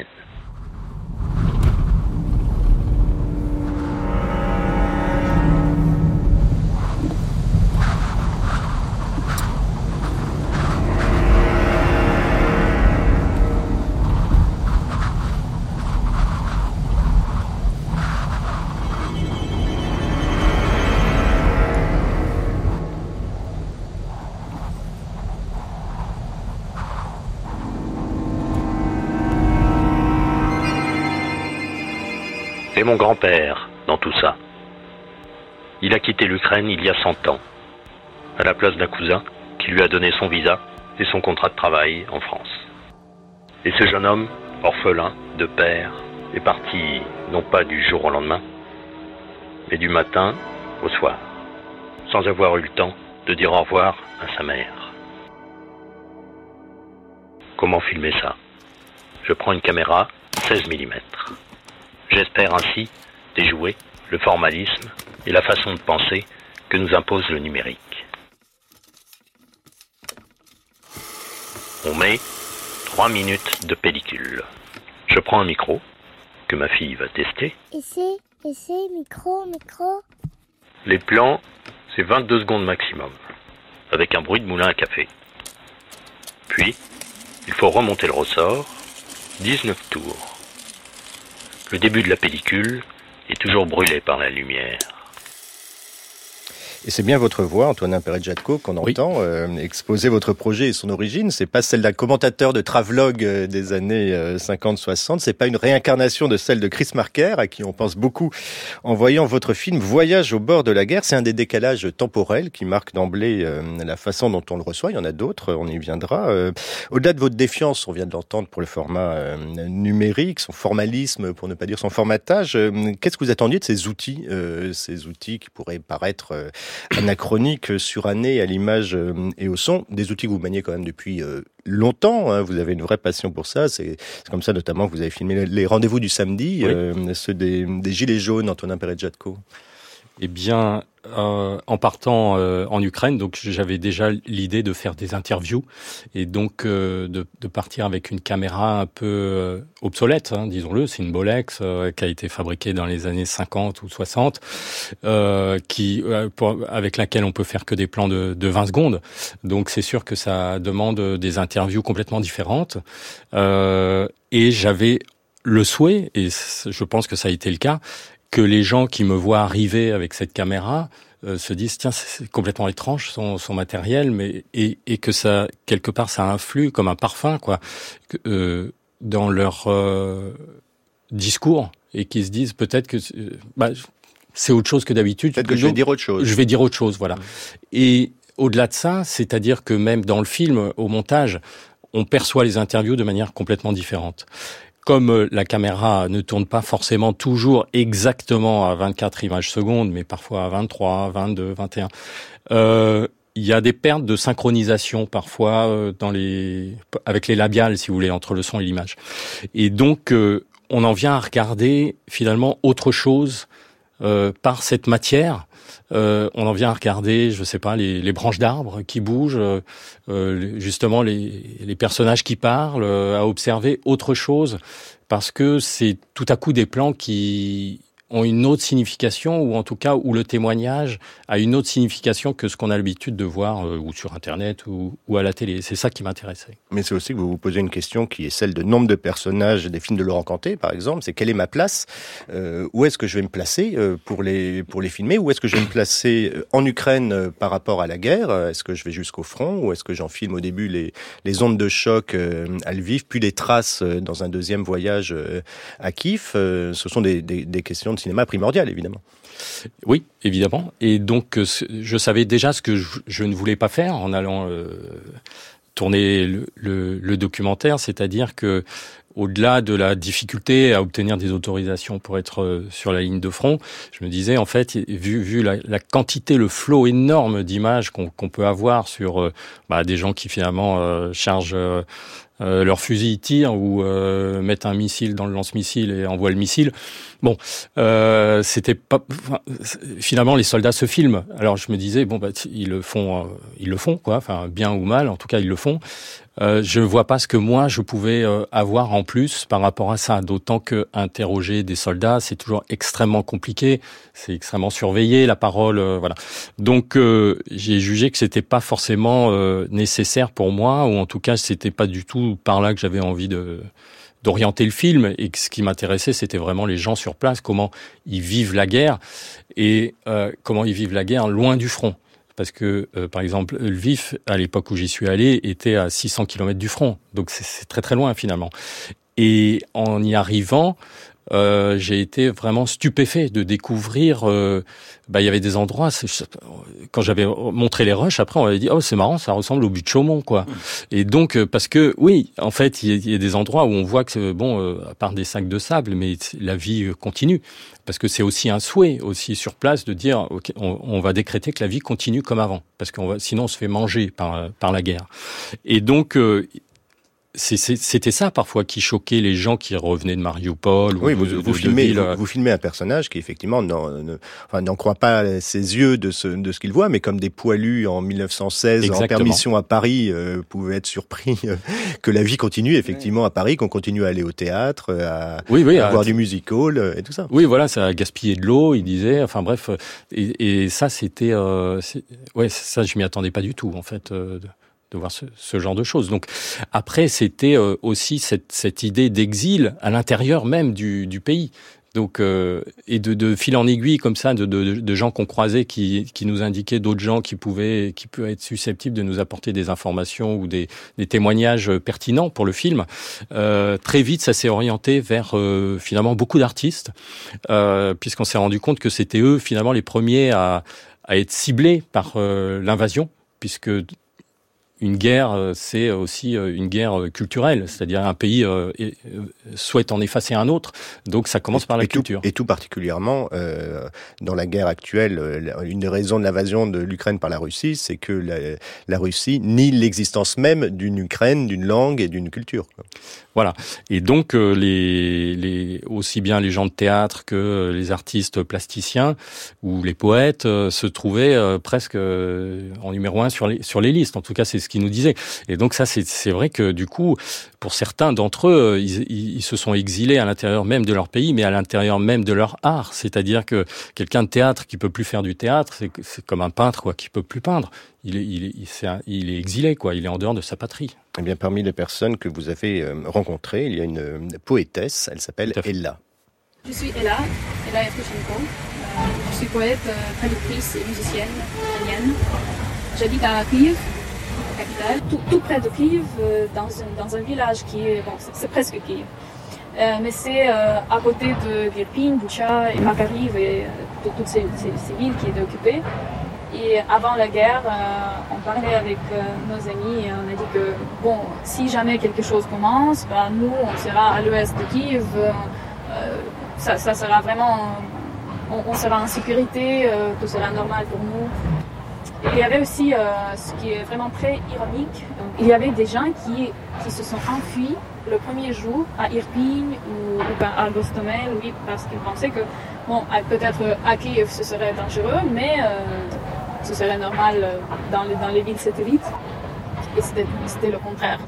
Et mon grand-père dans tout ça. Il a quitté l'Ukraine il y a cent ans, à la place d'un cousin qui lui a donné son visa et son contrat de travail en France. Et ce jeune homme, orphelin de père, est parti non pas du jour au lendemain, mais du matin au soir, sans avoir eu le temps de dire au revoir à sa mère. Comment filmer ça? Je prends une caméra seize millimètres. J'espère ainsi déjouer le formalisme et la façon de penser que nous impose le numérique. On met trois minutes de pellicule. Je prends un micro que ma fille va tester. Essai, essai, micro, micro. Les plans, c'est vingt-deux secondes maximum, avec un bruit de moulin à café. Puis, il faut remonter le ressort, dix-neuf tours. Le début de la pellicule est toujours brûlé par la lumière. Et c'est bien votre voix, Antoine Imperet-Jadko, qu'on oui. entend euh, exposer votre projet et son origine. C'est pas celle d'un commentateur de travelogue euh, des années euh, cinquante soixante. C'est pas une réincarnation de celle de Chris Marker, à qui on pense beaucoup en voyant votre film Voyage au bord de la guerre. C'est un des décalages temporels qui marque d'emblée euh, la façon dont on le reçoit. Il y en a d'autres, on y viendra. Euh, au-delà de votre défiance, on vient de l'entendre pour le format euh, numérique, son formalisme, pour ne pas dire son formatage, euh, qu'est-ce que vous attendiez de ces outils, euh, ces outils qui pourraient paraître euh, anachronique, surannée à l'image et au son, des outils que vous maniez quand même depuis longtemps, hein. Vous avez une vraie passion pour ça, c'est, c'est comme ça notamment que vous avez filmé les rendez-vous du samedi, oui. euh, ceux des, des Gilets jaunes, Antoine Imperet-Jadko. Eh bien, euh, en partant euh, en Ukraine, donc j'avais déjà l'idée de faire des interviews et donc euh, de, de partir avec une caméra un peu euh, obsolète, hein, disons-le. C'est une Bolex euh, qui a été fabriquée dans les années cinquante ou soixante, euh, qui euh, pour, avec laquelle on peut faire que des plans de, de vingt secondes. Donc c'est sûr que ça demande des interviews complètement différentes. Euh, et j'avais le souhait, et je pense que ça a été le cas, que les gens qui me voient arriver avec cette caméra euh, se disent tiens, c'est complètement étrange son, son matériel, mais et, et que ça quelque part ça influe comme un parfum quoi que, euh, dans leur euh, discours, et qu'ils se disent peut-être que euh, bah, c'est autre chose que d'habitude. Peut-être que je vais dire autre chose. Je vais dire autre chose, voilà. Mmh. Et au-delà de ça, c'est-à-dire que même dans le film, au montage, on perçoit les interviews de manière complètement différente. Comme la caméra ne tourne pas forcément toujours exactement à vingt-quatre images secondes, mais parfois à vingt-trois, vingt-deux, vingt et un, euh, il y a des pertes de synchronisation parfois euh, dans les, avec les labiales, si vous voulez, entre le son et l'image. Et donc, euh, on en vient à regarder finalement autre chose euh, par cette matière euh, on en vient à regarder, je sais pas, les, les branches d'arbres qui bougent, euh, justement les, les personnages qui parlent, euh, à observer autre chose, parce que c'est tout à coup des plans qui ont une autre signification, ou en tout cas où le témoignage a une autre signification que ce qu'on a l'habitude de voir euh, ou sur Internet ou, ou à la télé. C'est ça qui m'intéressait. Mais c'est aussi que vous vous posez une question qui est celle de nombre de personnages des films de Laurent Canté, par exemple. C'est quelle est ma place ? euh, Où est-ce que je vais me placer euh, pour les pour les filmer ? Où est-ce que je vais me placer en Ukraine euh, par rapport à la guerre ? Est-ce que je vais jusqu'au front ? Ou est-ce que j'en filme au début les, les ondes de choc euh, à Lviv, puis les traces euh, dans un deuxième voyage euh, à Kiev ? euh, Ce sont des, des, des questions de cinéma primordial, évidemment. Oui, évidemment. Et donc, je savais déjà ce que je, je ne voulais pas faire en allant euh, tourner le, le, le documentaire, c'est-à-dire que au-delà de la difficulté à obtenir des autorisations pour être sur la ligne de front, je me disais, en fait, vu, vu la, la quantité, le flot énorme d'images qu'on, qu'on peut avoir sur euh, bah, des gens qui finalement euh, chargent euh, euh, leur fusil, ils tirent ou euh, mettent un missile dans le lance-missile et envoient le missile. Bon, euh, c'était pas. Enfin, finalement, les soldats se filment. Alors je me disais, bon, bah, ils le font, euh, ils le font, quoi. Enfin, bien ou mal, en tout cas, ils le font. Euh, je vois pas ce que moi je pouvais euh, avoir en plus par rapport à ça. D'autant que interroger des soldats, c'est toujours extrêmement compliqué, c'est extrêmement surveillé, la parole, euh, voilà. Donc euh, j'ai jugé que c'était pas forcément euh, nécessaire pour moi, ou en tout cas c'était pas du tout par là que j'avais envie de d'orienter le film, et que ce qui m'intéressait, c'était vraiment les gens sur place, comment ils vivent la guerre et euh, comment ils vivent la guerre loin du front. Parce que, euh, par exemple, Lviv, à l'époque où j'y suis allé, était à six cents kilomètres du front. Donc c'est, c'est très très loin finalement. Et en y arrivant, euh, j'ai été vraiment stupéfait de découvrir... Euh, bah, il y avait des endroits... Quand j'avais montré les rushs, après on avait dit « Oh, c'est marrant, ça ressemble au but de Chaumont, quoi. » Et donc, parce que, oui, en fait, il y, y a des endroits où on voit que, bon, euh, à part des sacs de sable, mais la vie continue. Parce que c'est aussi un souhait, aussi sur place, de dire okay, on, on va décréter que la vie continue comme avant, parce qu'on va, sinon on se fait manger par par la guerre. Et donc euh, c'est, c'est, c'était ça parfois qui choquait les gens qui revenaient de Mariupol. Oui, ou vous, de, vous, de, filmez, de vous, vous filmez un personnage qui effectivement n'en, ne, enfin, n'en croit pas ses yeux de ce, de ce qu'il voit, mais comme des poilus en mille neuf cent seize Exactement. En permission à Paris euh, pouvaient être surpris euh, que la vie continue effectivement à Paris, qu'on continue à aller au théâtre, à, oui, oui, à à, voir du music-hall euh, et tout ça. Oui, voilà, ça a gaspillé de l'eau, il disait. Enfin bref, et, et ça c'était, euh, c'est, ouais, ça je m'y attendais pas du tout en fait. Euh, de... de voir ce, ce genre de choses. Donc après, c'était euh, aussi cette, cette idée d'exil à l'intérieur même du, du pays. Donc euh, et de, de fil en aiguille comme ça, de, de, de gens qu'on croisait qui, qui nous indiquaient d'autres gens qui pouvaient, qui pouvaient être susceptibles de nous apporter des informations ou des, des témoignages pertinents pour le film. Euh, très vite, ça s'est orienté vers euh, finalement beaucoup d'artistes, euh, puisqu'on s'est rendu compte que c'était eux finalement les premiers à, à être ciblés par euh, l'invasion, puisque une guerre, c'est aussi une guerre culturelle, c'est-à-dire un pays euh, souhaite en effacer un autre, donc ça commence par la et culture. Tout, et tout particulièrement, euh, dans la guerre actuelle, une des raisons de l'invasion de l'Ukraine par la Russie, c'est que la, la Russie nie l'existence même d'une Ukraine, d'une langue et d'une culture. Voilà. Et donc, euh, les, les, aussi bien les gens de théâtre que les artistes plasticiens ou les poètes euh, se trouvaient euh, presque euh, en numéro un sur les, sur les listes. En tout cas, c'est ce qu'ils nous disaient. Et donc ça, c'est, c'est vrai que du coup, pour certains d'entre eux, ils, ils se sont exilés à l'intérieur même de leur pays, mais à l'intérieur même de leur art. C'est-à-dire que quelqu'un de théâtre qui peut plus faire du théâtre, c'est, c'est comme un peintre quoi, qui peut plus peindre. Il est, il, est, il, est un, il est exilé, quoi. Il est en dehors de sa patrie. Eh bien, parmi les personnes que vous avez euh, rencontrées, il y a une, une poétesse. Elle s'appelle Ella. Je suis Ella, Ella Yevtushenko. Euh, je suis poète, traductrice et musicienne ukrainienne. J'habite à Kiev, la capitale, tout, tout près de Kiev, euh, dans, un, dans un village qui est, bon, c'est, c'est presque Kiev. Euh, mais c'est euh, à côté de Irpin, Bucha et Makariv et euh, toutes ces, ces, ces villes qui étaient occupées. Et avant la guerre, euh, on parlait avec euh, nos amis et on a dit que bon, si jamais quelque chose commence, ben, nous on sera à l'ouest de Kiev, euh, ça, ça sera vraiment, on, on sera en sécurité, euh, tout sera normal pour nous. Et il y avait aussi euh, ce qui est vraiment très ironique, donc, il y avait des gens qui, qui se sont enfuis le premier jour à Irpin ou, ou ben, à Gostomel, oui, parce qu'ils pensaient que Bon, peut-être à Kiev, ce serait dangereux, mais euh, ce serait normal dans les, dans les villes satellites. Et c'était, c'était le contraire.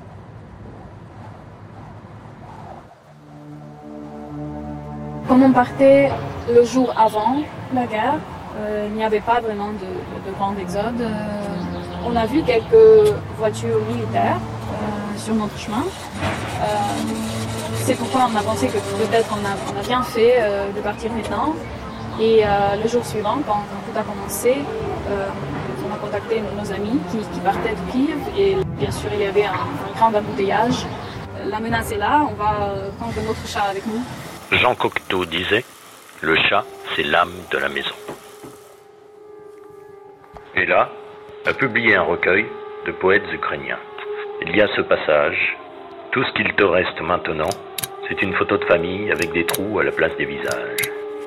Comme on partait le jour avant la guerre, euh, il n'y avait pas vraiment de, de, de grand exode. Euh, on a vu quelques voitures militaires euh, sur notre chemin. Euh, c'est pourquoi on a pensé que peut-être on a, on a bien fait euh, de partir maintenant. Et euh, le jour suivant, quand, quand tout a commencé, euh, on a contacté nos amis qui, qui partaient de Kiev. Et bien sûr, il y avait un, un grand embouteillage. La menace est là, on va prendre notre chat avec nous. Jean Cocteau disait « Le chat, c'est l'âme de la maison ». Et là, a publié un recueil de poètes ukrainiens. Il y a ce passage « Tout ce qu'il te reste maintenant, c'est une photo de famille avec des trous à la place des visages ».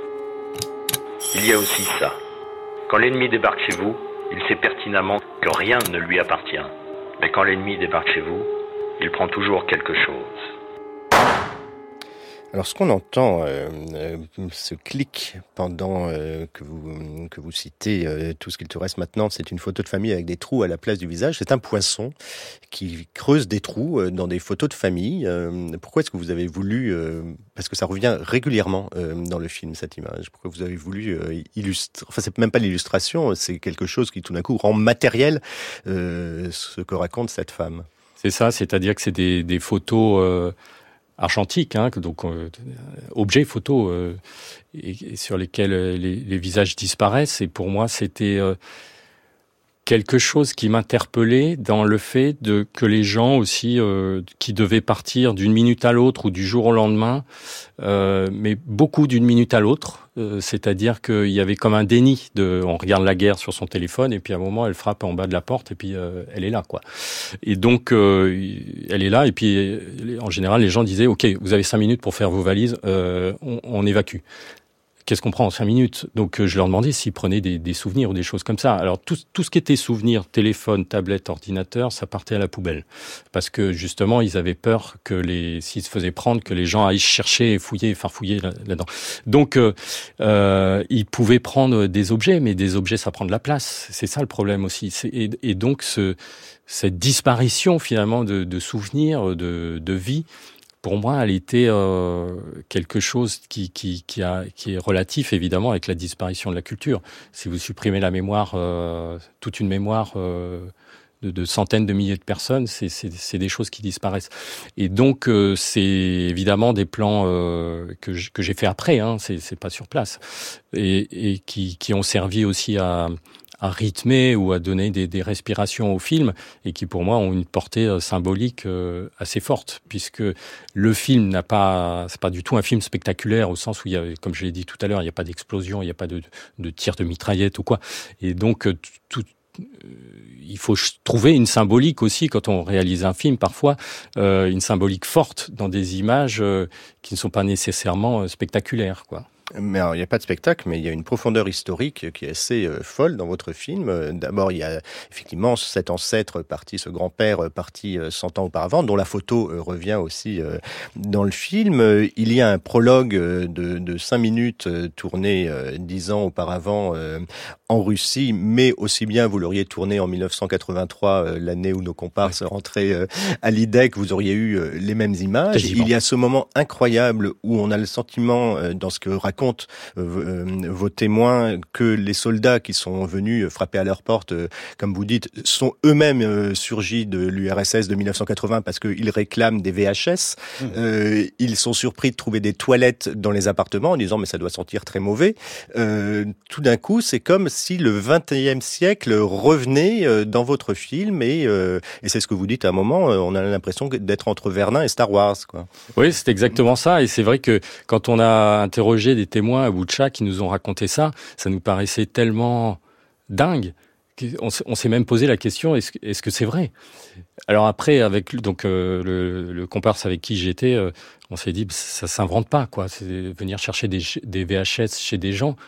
Il y a aussi ça. Quand l'ennemi débarque chez vous, il sait pertinemment que rien ne lui appartient. Mais quand l'ennemi débarque chez vous, il prend toujours quelque chose. Alors, ce qu'on entend, euh, euh, ce clic pendant euh, que vous que vous citez, euh, tout ce qu'il te reste maintenant, c'est une photo de famille avec des trous à la place du visage. C'est un poisson qui creuse des trous euh, dans des photos de famille. Euh, pourquoi est-ce que vous avez voulu, euh, parce que ça revient régulièrement euh, dans le film, cette image. Pourquoi vous avez voulu euh, illustrer, enfin c'est même pas l'illustration, c'est quelque chose qui tout d'un coup rend matériel euh, ce que raconte cette femme. C'est ça, c'est-à-dire que c'est des, des photos. Euh argentique, hein, donc euh, objets photos euh, et, et sur lesquels les, les visages disparaissent. Et pour moi, c'était euh, quelque chose qui m'interpellait dans le fait de que les gens aussi euh, qui devaient partir d'une minute à l'autre ou du jour au lendemain, euh, mais beaucoup d'une minute à l'autre, euh, c'est-à-dire qu'il y avait comme un déni de, on regarde la guerre sur son téléphone et puis à un moment elle frappe en bas de la porte et puis euh, elle est là, quoi. Et donc euh, elle est là et puis en général les gens disaient ok, vous avez cinq minutes pour faire vos valises, euh, on, on évacue. Qu'est-ce qu'on prend en cinq minutes? Donc je leur demandais s'ils prenaient des, des souvenirs ou des choses comme ça. Alors tout, tout ce qui était souvenirs, téléphone, tablette, ordinateur, ça partait à la poubelle. Parce que justement, ils avaient peur que les, s'ils se faisaient prendre, que les gens aillent chercher, fouiller, farfouiller là, là-dedans. Donc euh, euh, ils pouvaient prendre des objets, mais des objets, ça prend de la place. C'est ça le problème aussi. C'est, et, et donc ce, cette disparition finalement de, de souvenirs, de, de vie, pour moi, elle était euh, quelque chose qui, qui, qui, a, qui est relatif, évidemment, avec la disparition de la culture. Si vous supprimez la mémoire, euh, toute une mémoire euh, de, de centaines de milliers de personnes, c'est, c'est, c'est des choses qui disparaissent. Et donc, euh, c'est évidemment des plans euh, que, j, que j'ai fait après, hein, c'est, c'est pas sur place, et, et qui, qui ont servi aussi à... à rythmer ou à donner des, des respirations au film et qui pour moi ont une portée euh, symbolique euh, assez forte, puisque le film n'a pas, c'est pas du tout un film spectaculaire au sens où il y a, comme je l'ai dit tout à l'heure, il n'y a pas d'explosion, il n'y a pas de, de tir de mitraillette ou quoi. Et donc euh, tout, euh, il faut trouver une symbolique aussi quand on réalise un film parfois, euh, une symbolique forte dans des images euh, qui ne sont pas nécessairement euh, spectaculaires, quoi. Mais alors, il n'y a pas de spectacle, mais il y a une profondeur historique qui est assez euh, folle dans votre film. D'abord, il y a effectivement cet ancêtre parti, ce grand-père parti euh, cent ans auparavant, dont la photo euh, revient aussi euh, dans le film. Il y a un prologue de, de cinq minutes euh, tourné euh, dix ans auparavant euh, en Russie, mais aussi bien vous l'auriez tourné en mille neuf cent quatre-vingt-trois, euh, l'année où nos comparses ouais. rentraient euh, à l'I D E C, vous auriez eu euh, les mêmes images. Quasiment. Il y a ce moment incroyable où on a le sentiment, euh, dans ce que raconte Euh, euh, vos témoins, que les soldats qui sont venus frapper à leur porte, euh, comme vous dites, sont eux-mêmes euh, surgis de l'U R S S de mille neuf cent quatre-vingts parce qu'ils réclament des V H S. Mmh. Euh, ils sont surpris de trouver des toilettes dans les appartements en disant mais ça doit sentir très mauvais. Euh, tout d'un coup, c'est comme si le vingt et unième siècle revenait euh, dans votre film et, euh, et c'est ce que vous dites à un moment, euh, on a l'impression d'être entre Verdun et Star Wars, quoi. Oui, c'est exactement ça, et c'est vrai que quand on a interrogé des témoins à Boutcha qui nous ont raconté ça, ça nous paraissait tellement dingue qu'on on s'est même posé la question, est-ce, est-ce que c'est vrai? Alors après, avec donc euh, le, le comparse avec qui j'étais, euh, on s'est dit, ça s'invente pas, quoi. C'est venir chercher des, des V H S chez des gens,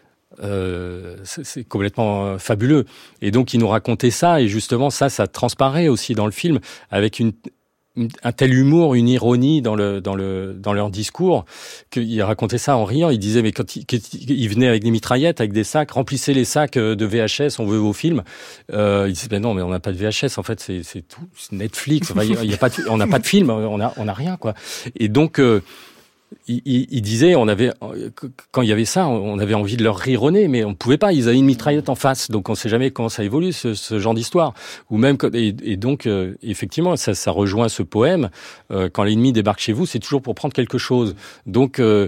euh, c'est, c'est complètement fabuleux. Et donc, ils nous racontaient ça, et justement, ça, ça transparaît aussi dans le film, avec une un tel humour, une ironie dans le dans le dans leur discours qu'il racontait ça en riant. Il disait mais quand il, quand il venait avec des mitraillettes, avec des sacs, remplissez les sacs de V H S, on veut vos films. Euh, il disait ben non mais on n'a pas de V H S en fait, c'est c'est tout, c'est Netflix. Enfin, il y a pas de, on n'a pas de film, on a on a rien quoi. Et donc euh, Il, il, il disait, on avait, quand il y avait ça, on avait envie de leur rire au nez, mais on ne pouvait pas. Ils avaient une mitraillette en face, donc on ne sait jamais comment ça évolue ce, ce genre d'histoire. Ou même, et, et donc, euh, effectivement, ça, ça rejoint ce poème. Euh, quand l'ennemi débarque chez vous, c'est toujours pour prendre quelque chose. Donc, euh,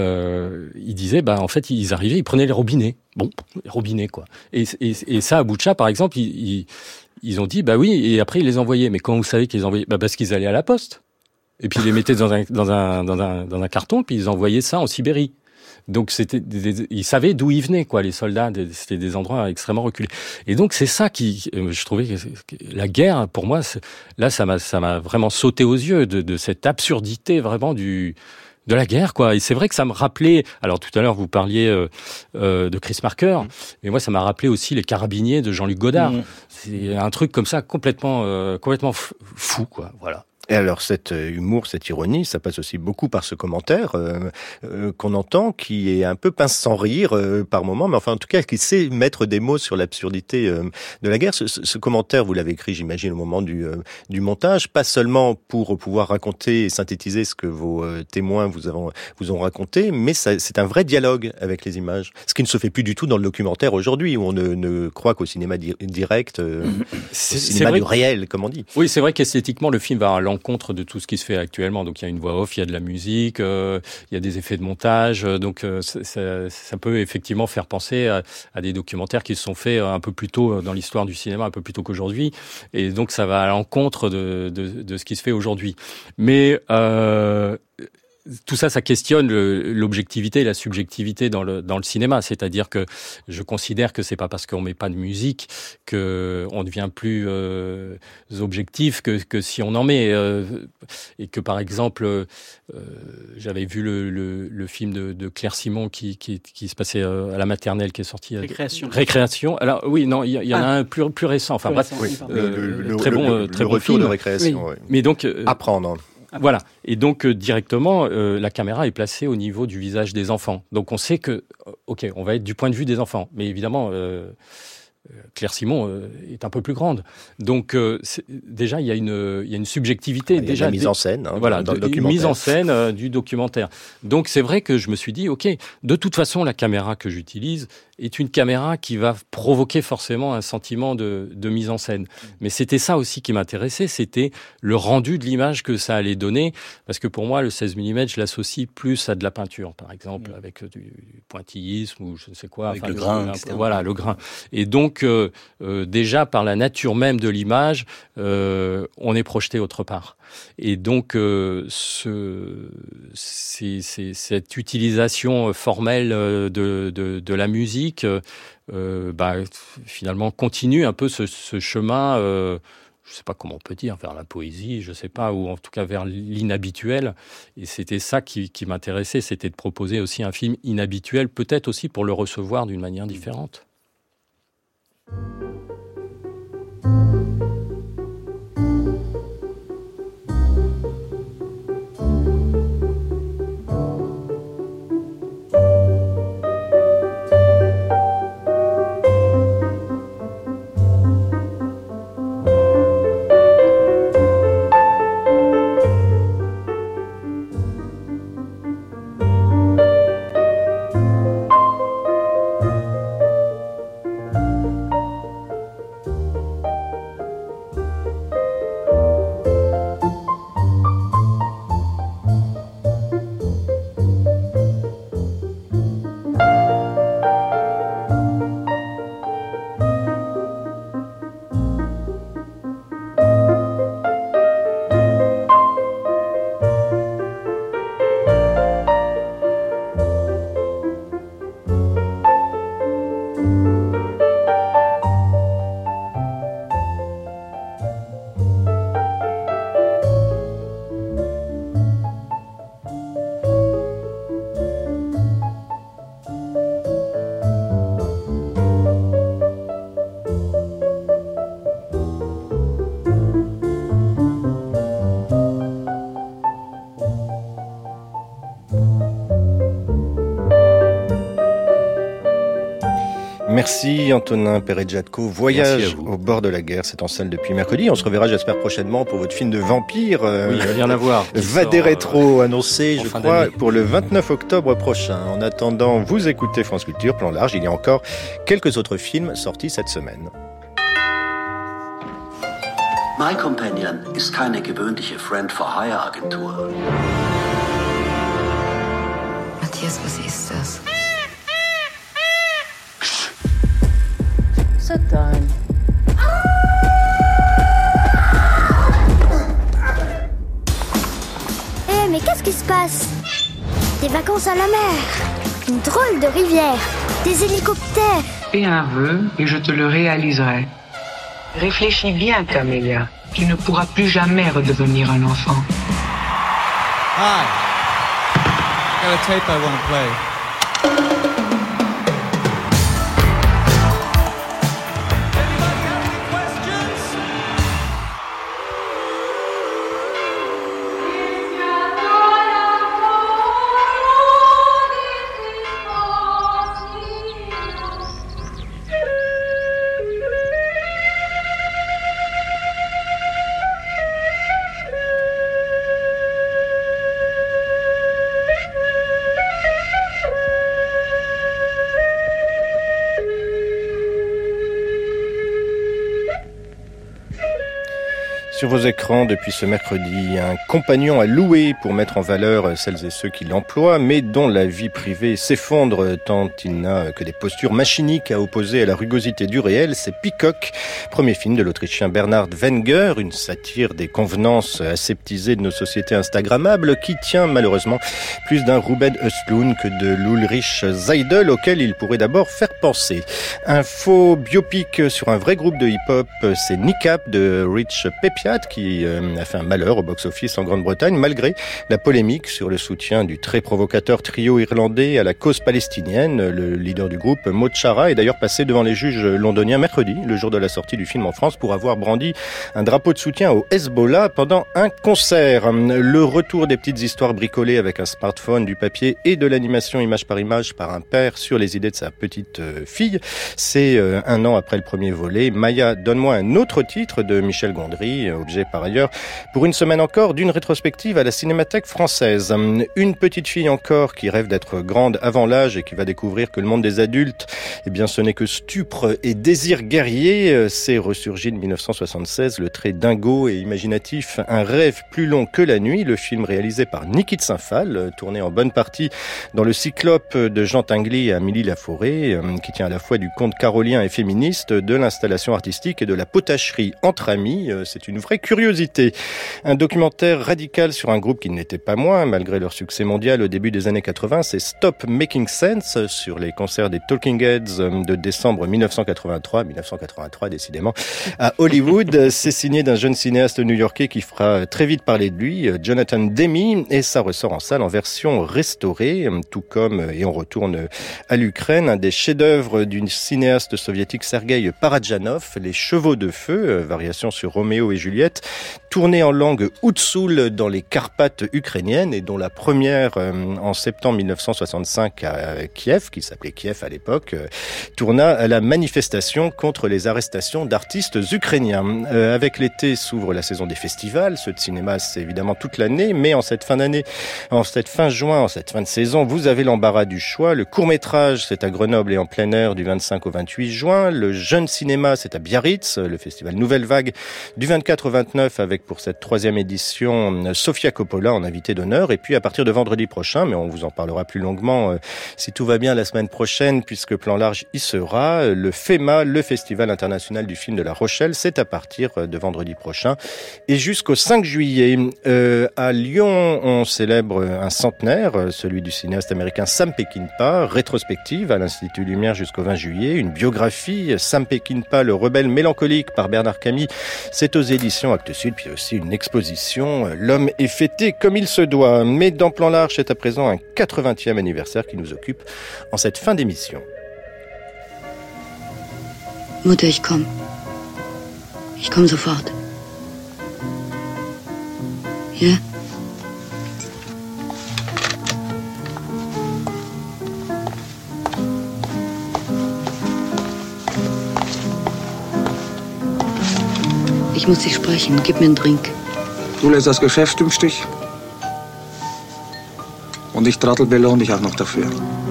euh, il disait, bah en fait, ils arrivaient, ils prenaient les robinets. Bon, les robinets quoi. Et, et, et ça, à Boucha, par exemple, ils, ils, ils ont dit, bah oui, et après ils les envoyaient. Mais comment vous savez qu'ils les envoyaient? Bah parce qu'ils allaient à la poste. Et puis ils les mettaient dans un dans un dans un dans un carton, puis ils envoyaient ça en Sibérie. Donc c'était des, des, ils savaient d'où ils venaient quoi, les soldats. Des, c'était des endroits extrêmement reculés. Et donc c'est ça qui, je trouvais que la guerre pour moi, là ça m'a ça m'a vraiment sauté aux yeux de, de cette absurdité vraiment du de la guerre quoi. Et c'est vrai que ça me rappelait. Alors tout à l'heure vous parliez euh, euh, de Chris Marker, mmh. mais moi ça m'a rappelé aussi les Carabiniers de Jean-Luc Godard. Mmh. C'est un truc comme ça complètement euh, complètement fou quoi. Voilà. Et alors, cet humour, cette ironie, ça passe aussi beaucoup par ce commentaire euh, euh, qu'on entend, qui est un peu pince sans rire euh, par moment, mais enfin, en tout cas, qui sait mettre des mots sur l'absurdité euh, de la guerre. Ce, ce commentaire, vous l'avez écrit, j'imagine, au moment du, euh, du montage, pas seulement pour pouvoir raconter et synthétiser ce que vos euh, témoins vous, avons, vous ont raconté, mais ça, c'est un vrai dialogue avec les images. Ce qui ne se fait plus du tout dans le documentaire aujourd'hui, où on ne, ne croit qu'au cinéma di- direct, euh, c'est, au cinéma du réel, comme on dit. Oui, c'est vrai qu'esthétiquement, le film va à l'encontre de tout ce qui se fait actuellement. Donc il y a une voix off, il y a de la musique, euh, il y a des effets de montage. Euh, donc euh, ça, ça, ça peut effectivement faire penser à, à des documentaires qui se sont faits un peu plus tôt dans l'histoire du cinéma, un peu plus tôt qu'aujourd'hui. Et donc ça va à l'encontre de, de, de ce qui se fait aujourd'hui. Mais euh, tout ça, ça questionne le, l'objectivité et la subjectivité dans le dans le cinéma. C'est-à-dire que je considère que c'est pas parce qu'on met pas de musique que on devient plus euh, objectif que que si on en met. Euh, et que par exemple, euh, j'avais vu le, le le film de, de Claire Simon qui qui qui se passait à la maternelle, qui est sorti. Récréation. Récréation. Alors oui, non, il y, y en ah. a un plus plus récent. Enfin bref, oui. euh, le, le, très bon, le, très le bon film de Récréation. Oui. Oui. Mais donc euh, apprendre. Voilà. Et donc, euh, directement, euh, la caméra est placée au niveau du visage des enfants. Donc, on sait que, euh, OK, on va être du point de vue des enfants. Mais évidemment, euh, Claire Simon euh, est un peu plus grande. Donc, euh, déjà, il y a une, il y a une subjectivité. Il y a déjà, la mise en scène. Hein, voilà, dans le de, documentaire. Mise en scène euh, du documentaire. Donc, c'est vrai que je me suis dit, OK, de toute façon, la caméra que j'utilise est une caméra qui va provoquer forcément un sentiment de, de mise en scène. Mais c'était ça aussi qui m'intéressait, c'était le rendu de l'image que ça allait donner, parce que pour moi, le seize millimètres, je l'associe plus à de la peinture, par exemple, mmh. avec du, du pointillisme ou je ne sais quoi. Avec enfin, le grain, le, et cetera. Voilà, le grain. Et donc, euh, euh, déjà, par la nature même de l'image, euh, on est projeté autre part. Et donc, euh, ce, c'est, c'est, cette utilisation formelle de, de, de la musique, Euh, bah, finalement continue un peu ce, ce chemin, euh, je ne sais pas comment on peut dire, vers la poésie, je ne sais pas, ou en tout cas vers l'inhabituel. Et c'était ça qui, qui m'intéressait, c'était de proposer aussi un film inhabituel, peut-être aussi pour le recevoir d'une manière différente. Merci Antonin Perejatko. Voyage au bord de la guerre, c'est en salle depuis mercredi. On se reverra, j'espère, prochainement pour votre film de vampire. Oui, il n'y a rien à voir. Vadé Rétro, euh, annoncé, je crois, d'année. pour le vingt-neuf octobre prochain. En attendant, vous écoutez France Culture, Plan Large. Il y a encore quelques autres films sortis cette semaine. My Companion ist keine gewöhnliche Friend-for-Hire-Agentur. Matthias, was ist das? Satan. Hé, hey, mais qu'est-ce qui se passe? Des vacances à la mer, une drôle de rivière, des hélicoptères. Fais un vœu et je te le réaliserai. Réfléchis bien, Camélia. Tu ne pourras plus jamais redevenir un enfant. Hi. I got a tape I want to play. Sur vos écrans, depuis ce mercredi, un compagnon à louer pour mettre en valeur celles et ceux qui l'emploient, mais dont la vie privée s'effondre tant il n'a que des postures machiniques à opposer à la rugosité du réel. C'est Peacock, premier film de l'Autrichien Bernhard Wenger, une satire des convenances aseptisées de nos sociétés instagrammables qui tient malheureusement plus d'un Ruben Östlund que de l'Ulrich Seidel, auquel il pourrait d'abord faire penser. Un faux biopic sur un vrai groupe de hip-hop, c'est Niqab de Rich Pepiat, qui euh, a fait un malheur au box-office en Grande-Bretagne, malgré la polémique sur le soutien du très provocateur trio irlandais à la cause palestinienne. Le leader du groupe, Mo Farah, est d'ailleurs passé devant les juges londoniens mercredi, le jour de la sortie du film en France, pour avoir brandi un drapeau de soutien au Hezbollah pendant un concert. Le retour des petites histoires bricolées avec un smartphone, du papier et de l'animation image par image par un père sur les idées de sa petite fille. C'est euh, un an après le premier volet. Maya, donne-moi un autre titre de Michel Gondry, objet par ailleurs pour une semaine encore d'une rétrospective à la Cinémathèque française. Une petite fille encore qui rêve d'être grande avant l'âge et qui va découvrir que le monde des adultes, eh bien, ce n'est que stupre et désir guerrier. C'est ressurgi de dix-neuf cent soixante-seize, le trait dingo et imaginatif Un rêve plus long que la nuit, le film réalisé par Niki de Saint-Phal, tourné en bonne partie dans le Cyclope de Jean Tinguely et Amélie Laforêt, qui tient à la fois du conte carolien et féministe, de l'installation artistique et de la potacherie entre amis. C'est une vraie curiosité. Un documentaire radical sur un groupe qui n'était pas moins, malgré leur succès mondial au début des années quatre-vingts, c'est Stop Making Sense, sur les concerts des Talking Heads de décembre dix-neuf cent quatre-vingt-trois, dix-neuf cent quatre-vingt-trois décidément, à Hollywood. C'est signé d'un jeune cinéaste new-yorkais qui fera très vite parler de lui, Jonathan Demme, et ça ressort en salle en version restaurée, tout comme, et on retourne à l'Ukraine, un des chefs-d'œuvre du cinéaste soviétique Sergueï Parajanov, Les Chevaux de Feu, variation sur Roméo et Juliette, tournée en langue Outsoul dans les Carpates ukrainiennes et dont la première euh, en septembre dix-neuf cent soixante-cinq à Kiev, qui s'appelait Kiev à l'époque, euh, tourna à la manifestation contre les arrestations d'artistes ukrainiens. Euh, avec l'été s'ouvre la saison des festivals. Ceux de cinéma, c'est évidemment toute l'année, mais en cette fin d'année, en cette fin juin, en cette fin de saison, vous avez l'embarras du choix. Le court-métrage, c'est à Grenoble et en plein air du vingt-cinq au vingt-huit juin. Le jeune cinéma, c'est à Biarritz, le festival Nouvelle Vague du vingt-quatre au vingt-neuf, avec pour cette troisième édition Sofia Coppola en invité d'honneur. Et puis à partir de vendredi prochain, mais on vous en parlera plus longuement euh, si tout va bien la semaine prochaine, puisque Plan Large y sera, le FEMA, le Festival international du film de La Rochelle, c'est à partir de vendredi prochain et jusqu'au cinq juillet. Euh, à Lyon, on célèbre un centenaire, celui du cinéaste américain Sam Peckinpah, rétrospective à l'Institut Lumière jusqu'au vingt juillet, une biographie, Sam Peckinpah, le rebelle mélancolique par Bernard Camille, c'est aux éditions Actes Sud, puis aussi une exposition, L'homme est fêté comme il se doit. Mais dans Plan Large, c'est à présent un quatre-vingtième anniversaire qui nous occupe en cette fin d'émission. Mutter, ich komm. Ich komm sofort. Ja? Ich muss dich sprechen. Gib mir einen Drink. Du lässt das Geschäft im Stich. Und ich Trottel belohne dich auch noch dafür.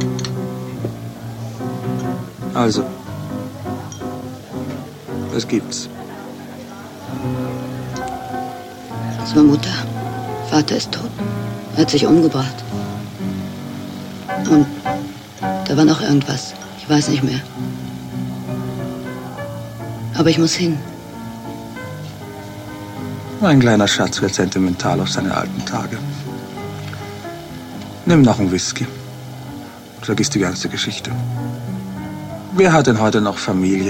Also, was gibt's? Das war Mutter. Vater ist tot. Er hat sich umgebracht. Und da war noch irgendwas. Ich weiß nicht mehr. Aber ich muss hin. Ein kleiner Schatz wird sentimental auf seine alten Tage. Nimm noch einen Whisky. Vergiss die ganze Geschichte. Wer hat denn heute noch Familie?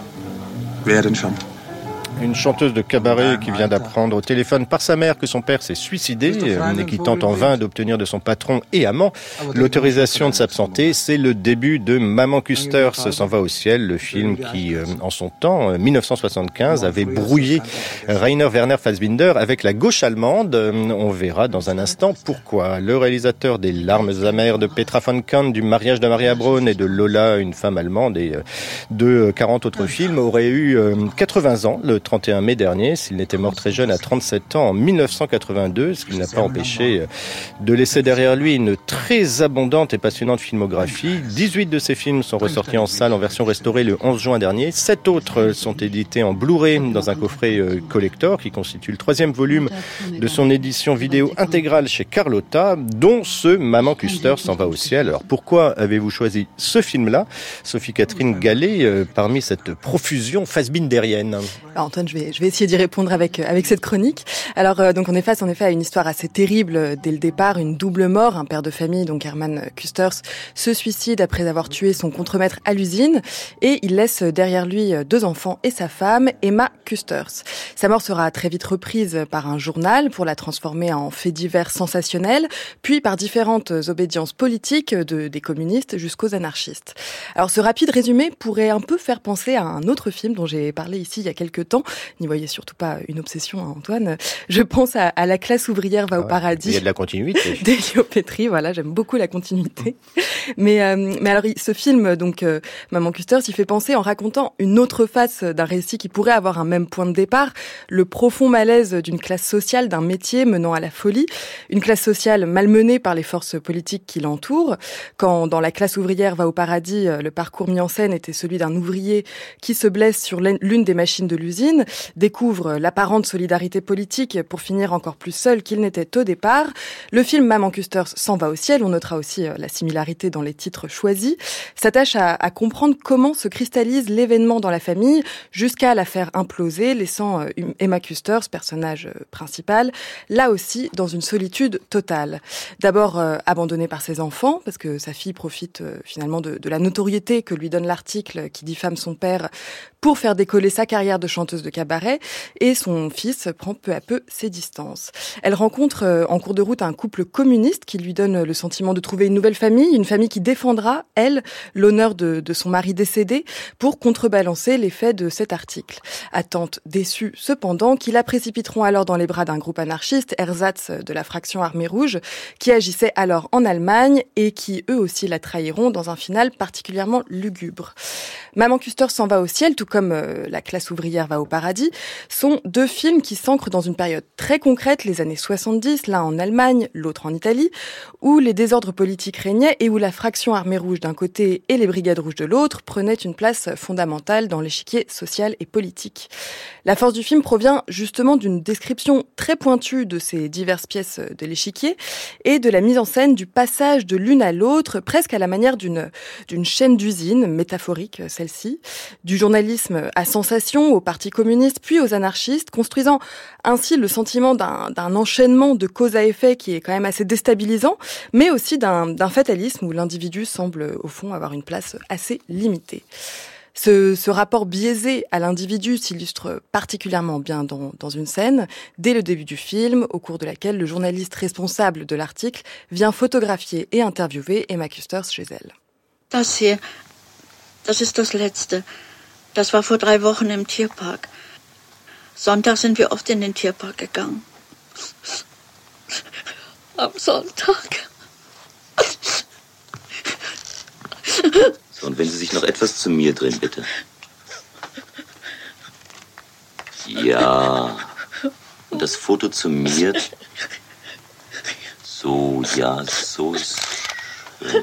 Wer denn schon? Une chanteuse de cabaret qui vient d'apprendre au téléphone par sa mère que son père s'est suicidé et qui tente en vain d'obtenir de son patron et amant l'autorisation de s'absenter. C'est le début de Maman Custers s'en va au ciel, le film qui, en son temps, dix-neuf cent soixante-quinze, avait brouillé Rainer Werner Fassbinder avec la gauche allemande. On verra dans un instant pourquoi. Le réalisateur des Larmes amères de Petra von Kant, du mariage de Maria Braun et de Lola, une femme allemande, et de quarante autres films, aurait eu quatre-vingts ans le trente et un mai dernier, s'il n'était mort très jeune à trente-sept ans en dix-neuf cent quatre-vingt-deux, ce qui n'a pas empêché de laisser derrière lui une très abondante et passionnante filmographie. dix-huit de ces films sont ressortis en salle en version restaurée le onze juin dernier. Sept autres sont édités en Blu-ray dans un coffret collector qui constitue le troisième volume de son édition vidéo intégrale chez Carlotta, dont ce Maman Custers s'en va au ciel. Alors pourquoi avez-vous choisi ce film-là, Sophie-Catherine Gallet, parmi cette profusion fassbinderienne? Alors, Antoine, je vais, je vais essayer d'y répondre avec, avec cette chronique. Alors, euh, donc, on est face, en effet, à une histoire assez terrible dès le départ, une double mort. Un père de famille, donc Hermann Custers, se suicide après avoir tué son contremaître à l'usine et il laisse derrière lui deux enfants et sa femme, Emma Custers. Sa mort sera très vite reprise par un journal pour la transformer en fait divers sensationnel, puis par différentes obédiences politiques de, des communistes jusqu'aux anarchistes. Alors, ce rapide résumé pourrait un peu faire penser à un autre film dont j'ai parlé ici il y a quelques temps. N'y voyez surtout pas une obsession, hein, Antoine. Je pense à, à La classe ouvrière va ah ouais, au paradis. Il y a de la continuité. D'Elio Petri, voilà, j'aime beaucoup la continuité. mais, euh, mais alors, ce film, donc euh, Maman Custers, il fait penser en racontant une autre face d'un récit qui pourrait avoir un même point de départ, le profond malaise d'une classe sociale, d'un métier menant à la folie, une classe sociale malmenée par les forces politiques qui l'entourent. Quand dans La classe ouvrière va au paradis, le parcours mis en scène était celui d'un ouvrier qui se blesse sur l'une des machines de l'usine, découvre l'apparente solidarité politique pour finir encore plus seul qu'il n'était au départ. Le film Maman Custers s'en va au ciel, on notera aussi la similarité dans les titres choisis, s'attache à, à comprendre comment se cristallise l'événement dans la famille jusqu'à la faire imploser, laissant Emma Custers, personnage principal, là aussi dans une solitude totale. D'abord euh, abandonnée par ses enfants, parce que sa fille profite euh, finalement de, de la notoriété que lui donne l'article qui diffame son père pour faire décoller sa carrière de chanteuse de cabaret, et son fils prend peu à peu ses distances. Elle rencontre euh, en cours de route un couple communiste qui lui donne le sentiment de trouver une nouvelle famille, une famille qui défendra, elle, l'honneur de, de son mari décédé pour contrebalancer l'effet de cet article. Attente déçue cependant, qui la précipiteront alors dans les bras d'un groupe anarchiste, Ersatz de la fraction Armée Rouge, qui agissait alors en Allemagne et qui eux aussi la trahiront dans un final particulièrement lugubre. Maman Custers s'en va au ciel, tout comme euh, La classe ouvrière va au paradis, sont deux films qui s'ancrent dans une période très concrète, les années soixante-dix, l'un en Allemagne, l'autre en Italie, où les désordres politiques régnaient et où la fraction Armée Rouge d'un côté et les Brigades Rouges de l'autre prenaient une place fondamentale dans l'échiquier social et politique. La force du film provient justement d'une description très pointue de ces diverses pièces de l'échiquier et de la mise en scène du passage de l'une à l'autre, presque à la manière d'une, d'une chaîne d'usine, métaphorique celle-ci, du journalisme à sensation, au Parti communiste, puis aux anarchistes, construisant ainsi le sentiment d'un, d'un enchaînement de cause à effet qui est quand même assez déstabilisant, mais aussi d'un, d'un fatalisme où l'individu semble au fond avoir une place assez limitée. Ce, ce rapport biaisé à l'individu s'illustre particulièrement bien dans, dans une scène, dès le début du film, au cours de laquelle le journaliste responsable de l'article vient photographier et interviewer Emma Custers chez elle. Das hier, das ist das Letzte. Das war vor drei Wochen im Tierpark. Sonntag sind wir oft in den Tierpark gegangen. Am Sonntag. So, und wenn Sie sich noch etwas zu mir drehen, bitte. Ja. Und das Foto zu mir. So, ja, so ist schön.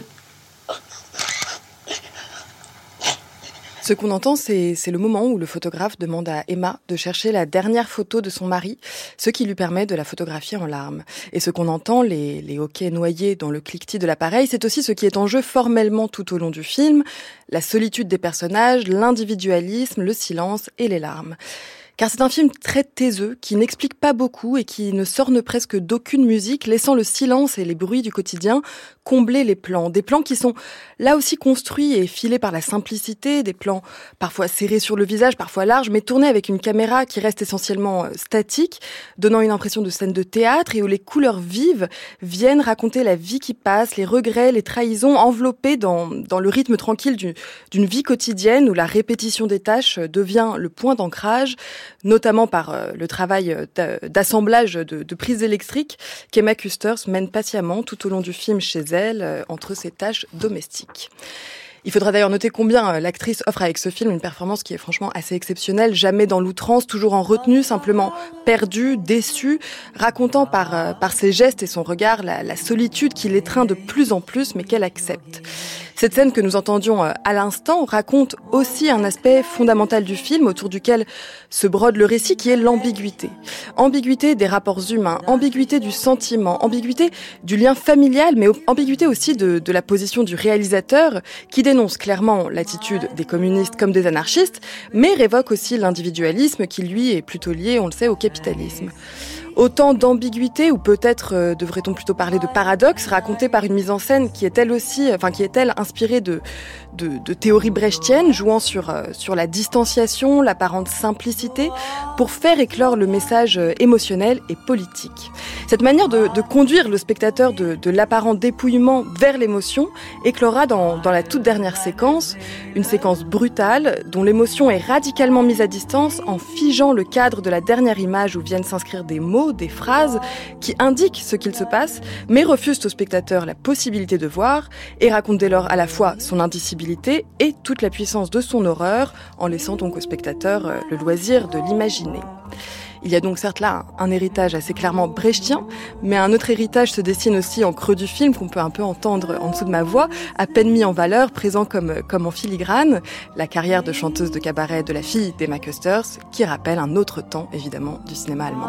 Ce qu'on entend, c'est, c'est le moment où le photographe demande à Emma de chercher la dernière photo de son mari, ce qui lui permet de la photographier en larmes. Et ce qu'on entend, les, les hoquets noyés dans le cliquetis de l'appareil, c'est aussi ce qui est en jeu formellement tout au long du film, la solitude des personnages, l'individualisme, le silence et les larmes. Car c'est un film très taiseux, qui n'explique pas beaucoup et qui ne s'orne presque d'aucune musique, laissant le silence et les bruits du quotidien combler les plans. Des plans qui sont là aussi construits et filés par la simplicité, des plans parfois serrés sur le visage, parfois larges, mais tournés avec une caméra qui reste essentiellement statique, donnant une impression de scène de théâtre et où les couleurs vives viennent raconter la vie qui passe, les regrets, les trahisons, enveloppés dans, dans le rythme tranquille d'une, d'une vie quotidienne où la répétition des tâches devient le point d'ancrage, notamment par le travail d'assemblage de, de prises électriques qu'Emma Kusters mène patiemment tout au long du film chez elle, entre ses tâches domestiques. Il faudra d'ailleurs noter combien l'actrice offre avec ce film une performance qui est franchement assez exceptionnelle, jamais dans l'outrance, toujours en retenue, simplement perdue, déçue, racontant par, par ses gestes et son regard la, la solitude qui l'étreint de plus en plus, mais qu'elle accepte. Cette scène que nous entendions à l'instant raconte aussi un aspect fondamental du film autour duquel se brode le récit, qui est l'ambiguïté. Ambiguïté des rapports humains, ambiguïté du sentiment, ambiguïté du lien familial, mais ambiguïté aussi de, de la position du réalisateur, qui dénonce clairement l'attitude des communistes comme des anarchistes, mais révoque aussi l'individualisme qui, lui, est plutôt lié, on le sait, au capitalisme. Autant d'ambiguïté, ou peut-être euh, devrait-on plutôt parler de paradoxe, raconté par une mise en scène qui est elle aussi, enfin qui est elle inspirée de, de, de théories brechtiennes, jouant sur, euh, sur la distanciation, l'apparente simplicité, pour faire éclore le message euh, émotionnel et politique. Cette manière de, de conduire le spectateur de, de l'apparent dépouillement vers l'émotion éclora dans, dans la toute dernière séquence, une séquence brutale dont l'émotion est radicalement mise à distance en figeant le cadre de la dernière image où viennent s'inscrire des mots, des phrases qui indiquent ce qu'il se passe, mais refusent au spectateur la possibilité de voir et racontent dès lors à la fois son indicibilité et toute la puissance de son horreur, en laissant donc au spectateur le loisir de l'imaginer. Il y a donc certes là un héritage assez clairement brechtien, mais un autre héritage se dessine aussi en creux du film, qu'on peut un peu entendre en dessous de ma voix, à peine mis en valeur, présent comme, comme en filigrane, la carrière de chanteuse de cabaret de la fille d'Emma Kusters, qui rappelle un autre temps, évidemment, du cinéma allemand.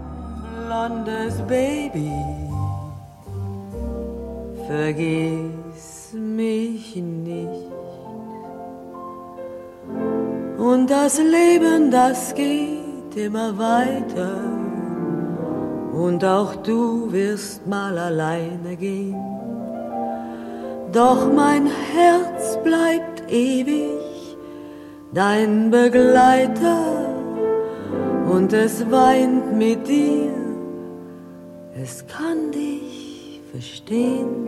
Blondes Baby, vergiss mich nicht. Und das Leben, das geht immer weiter. Und auch du wirst mal alleine gehen. Doch mein Herz bleibt ewig dein Begleiter. Und es weint mit dir. Es kann dich verstehen,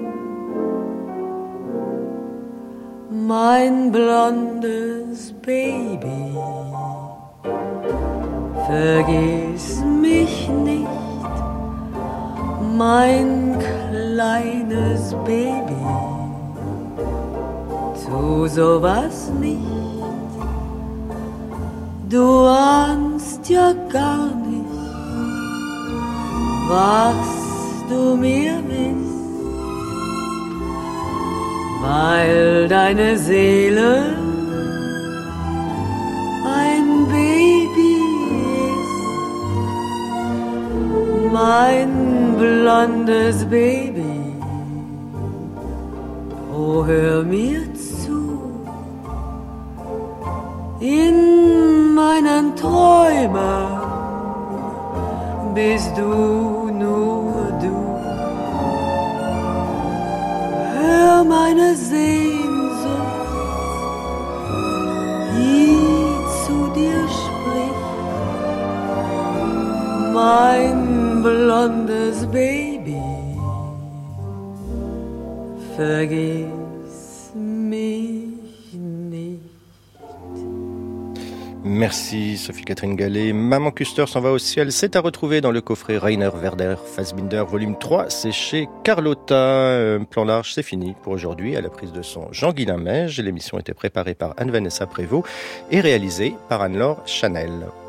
mein blondes Baby. Vergiss mich nicht, mein kleines Baby. Tu sowas nicht, du ahnst ja gar nicht, was du mir bist, weil deine Seele ein Baby ist, mein blondes Baby. Oh, hör mir zu, in meinen Träumen bist du nur du. Hör meine Sehnsucht, die zu dir spricht, mein blondes Baby. Vergiss mich nicht. Merci Sophie-Catherine Gallet. Maman Kuster s'en va au ciel. C'est à retrouver dans le coffret Rainer Werder Fassbinder volume trois. C'est chez Carlotta. Plan large, c'est fini pour aujourd'hui. À la prise de son Jean-Guilain Meige. L'émission était préparée par Anne-Vanessa Prévost et réalisée par Anne-Laure Chanel.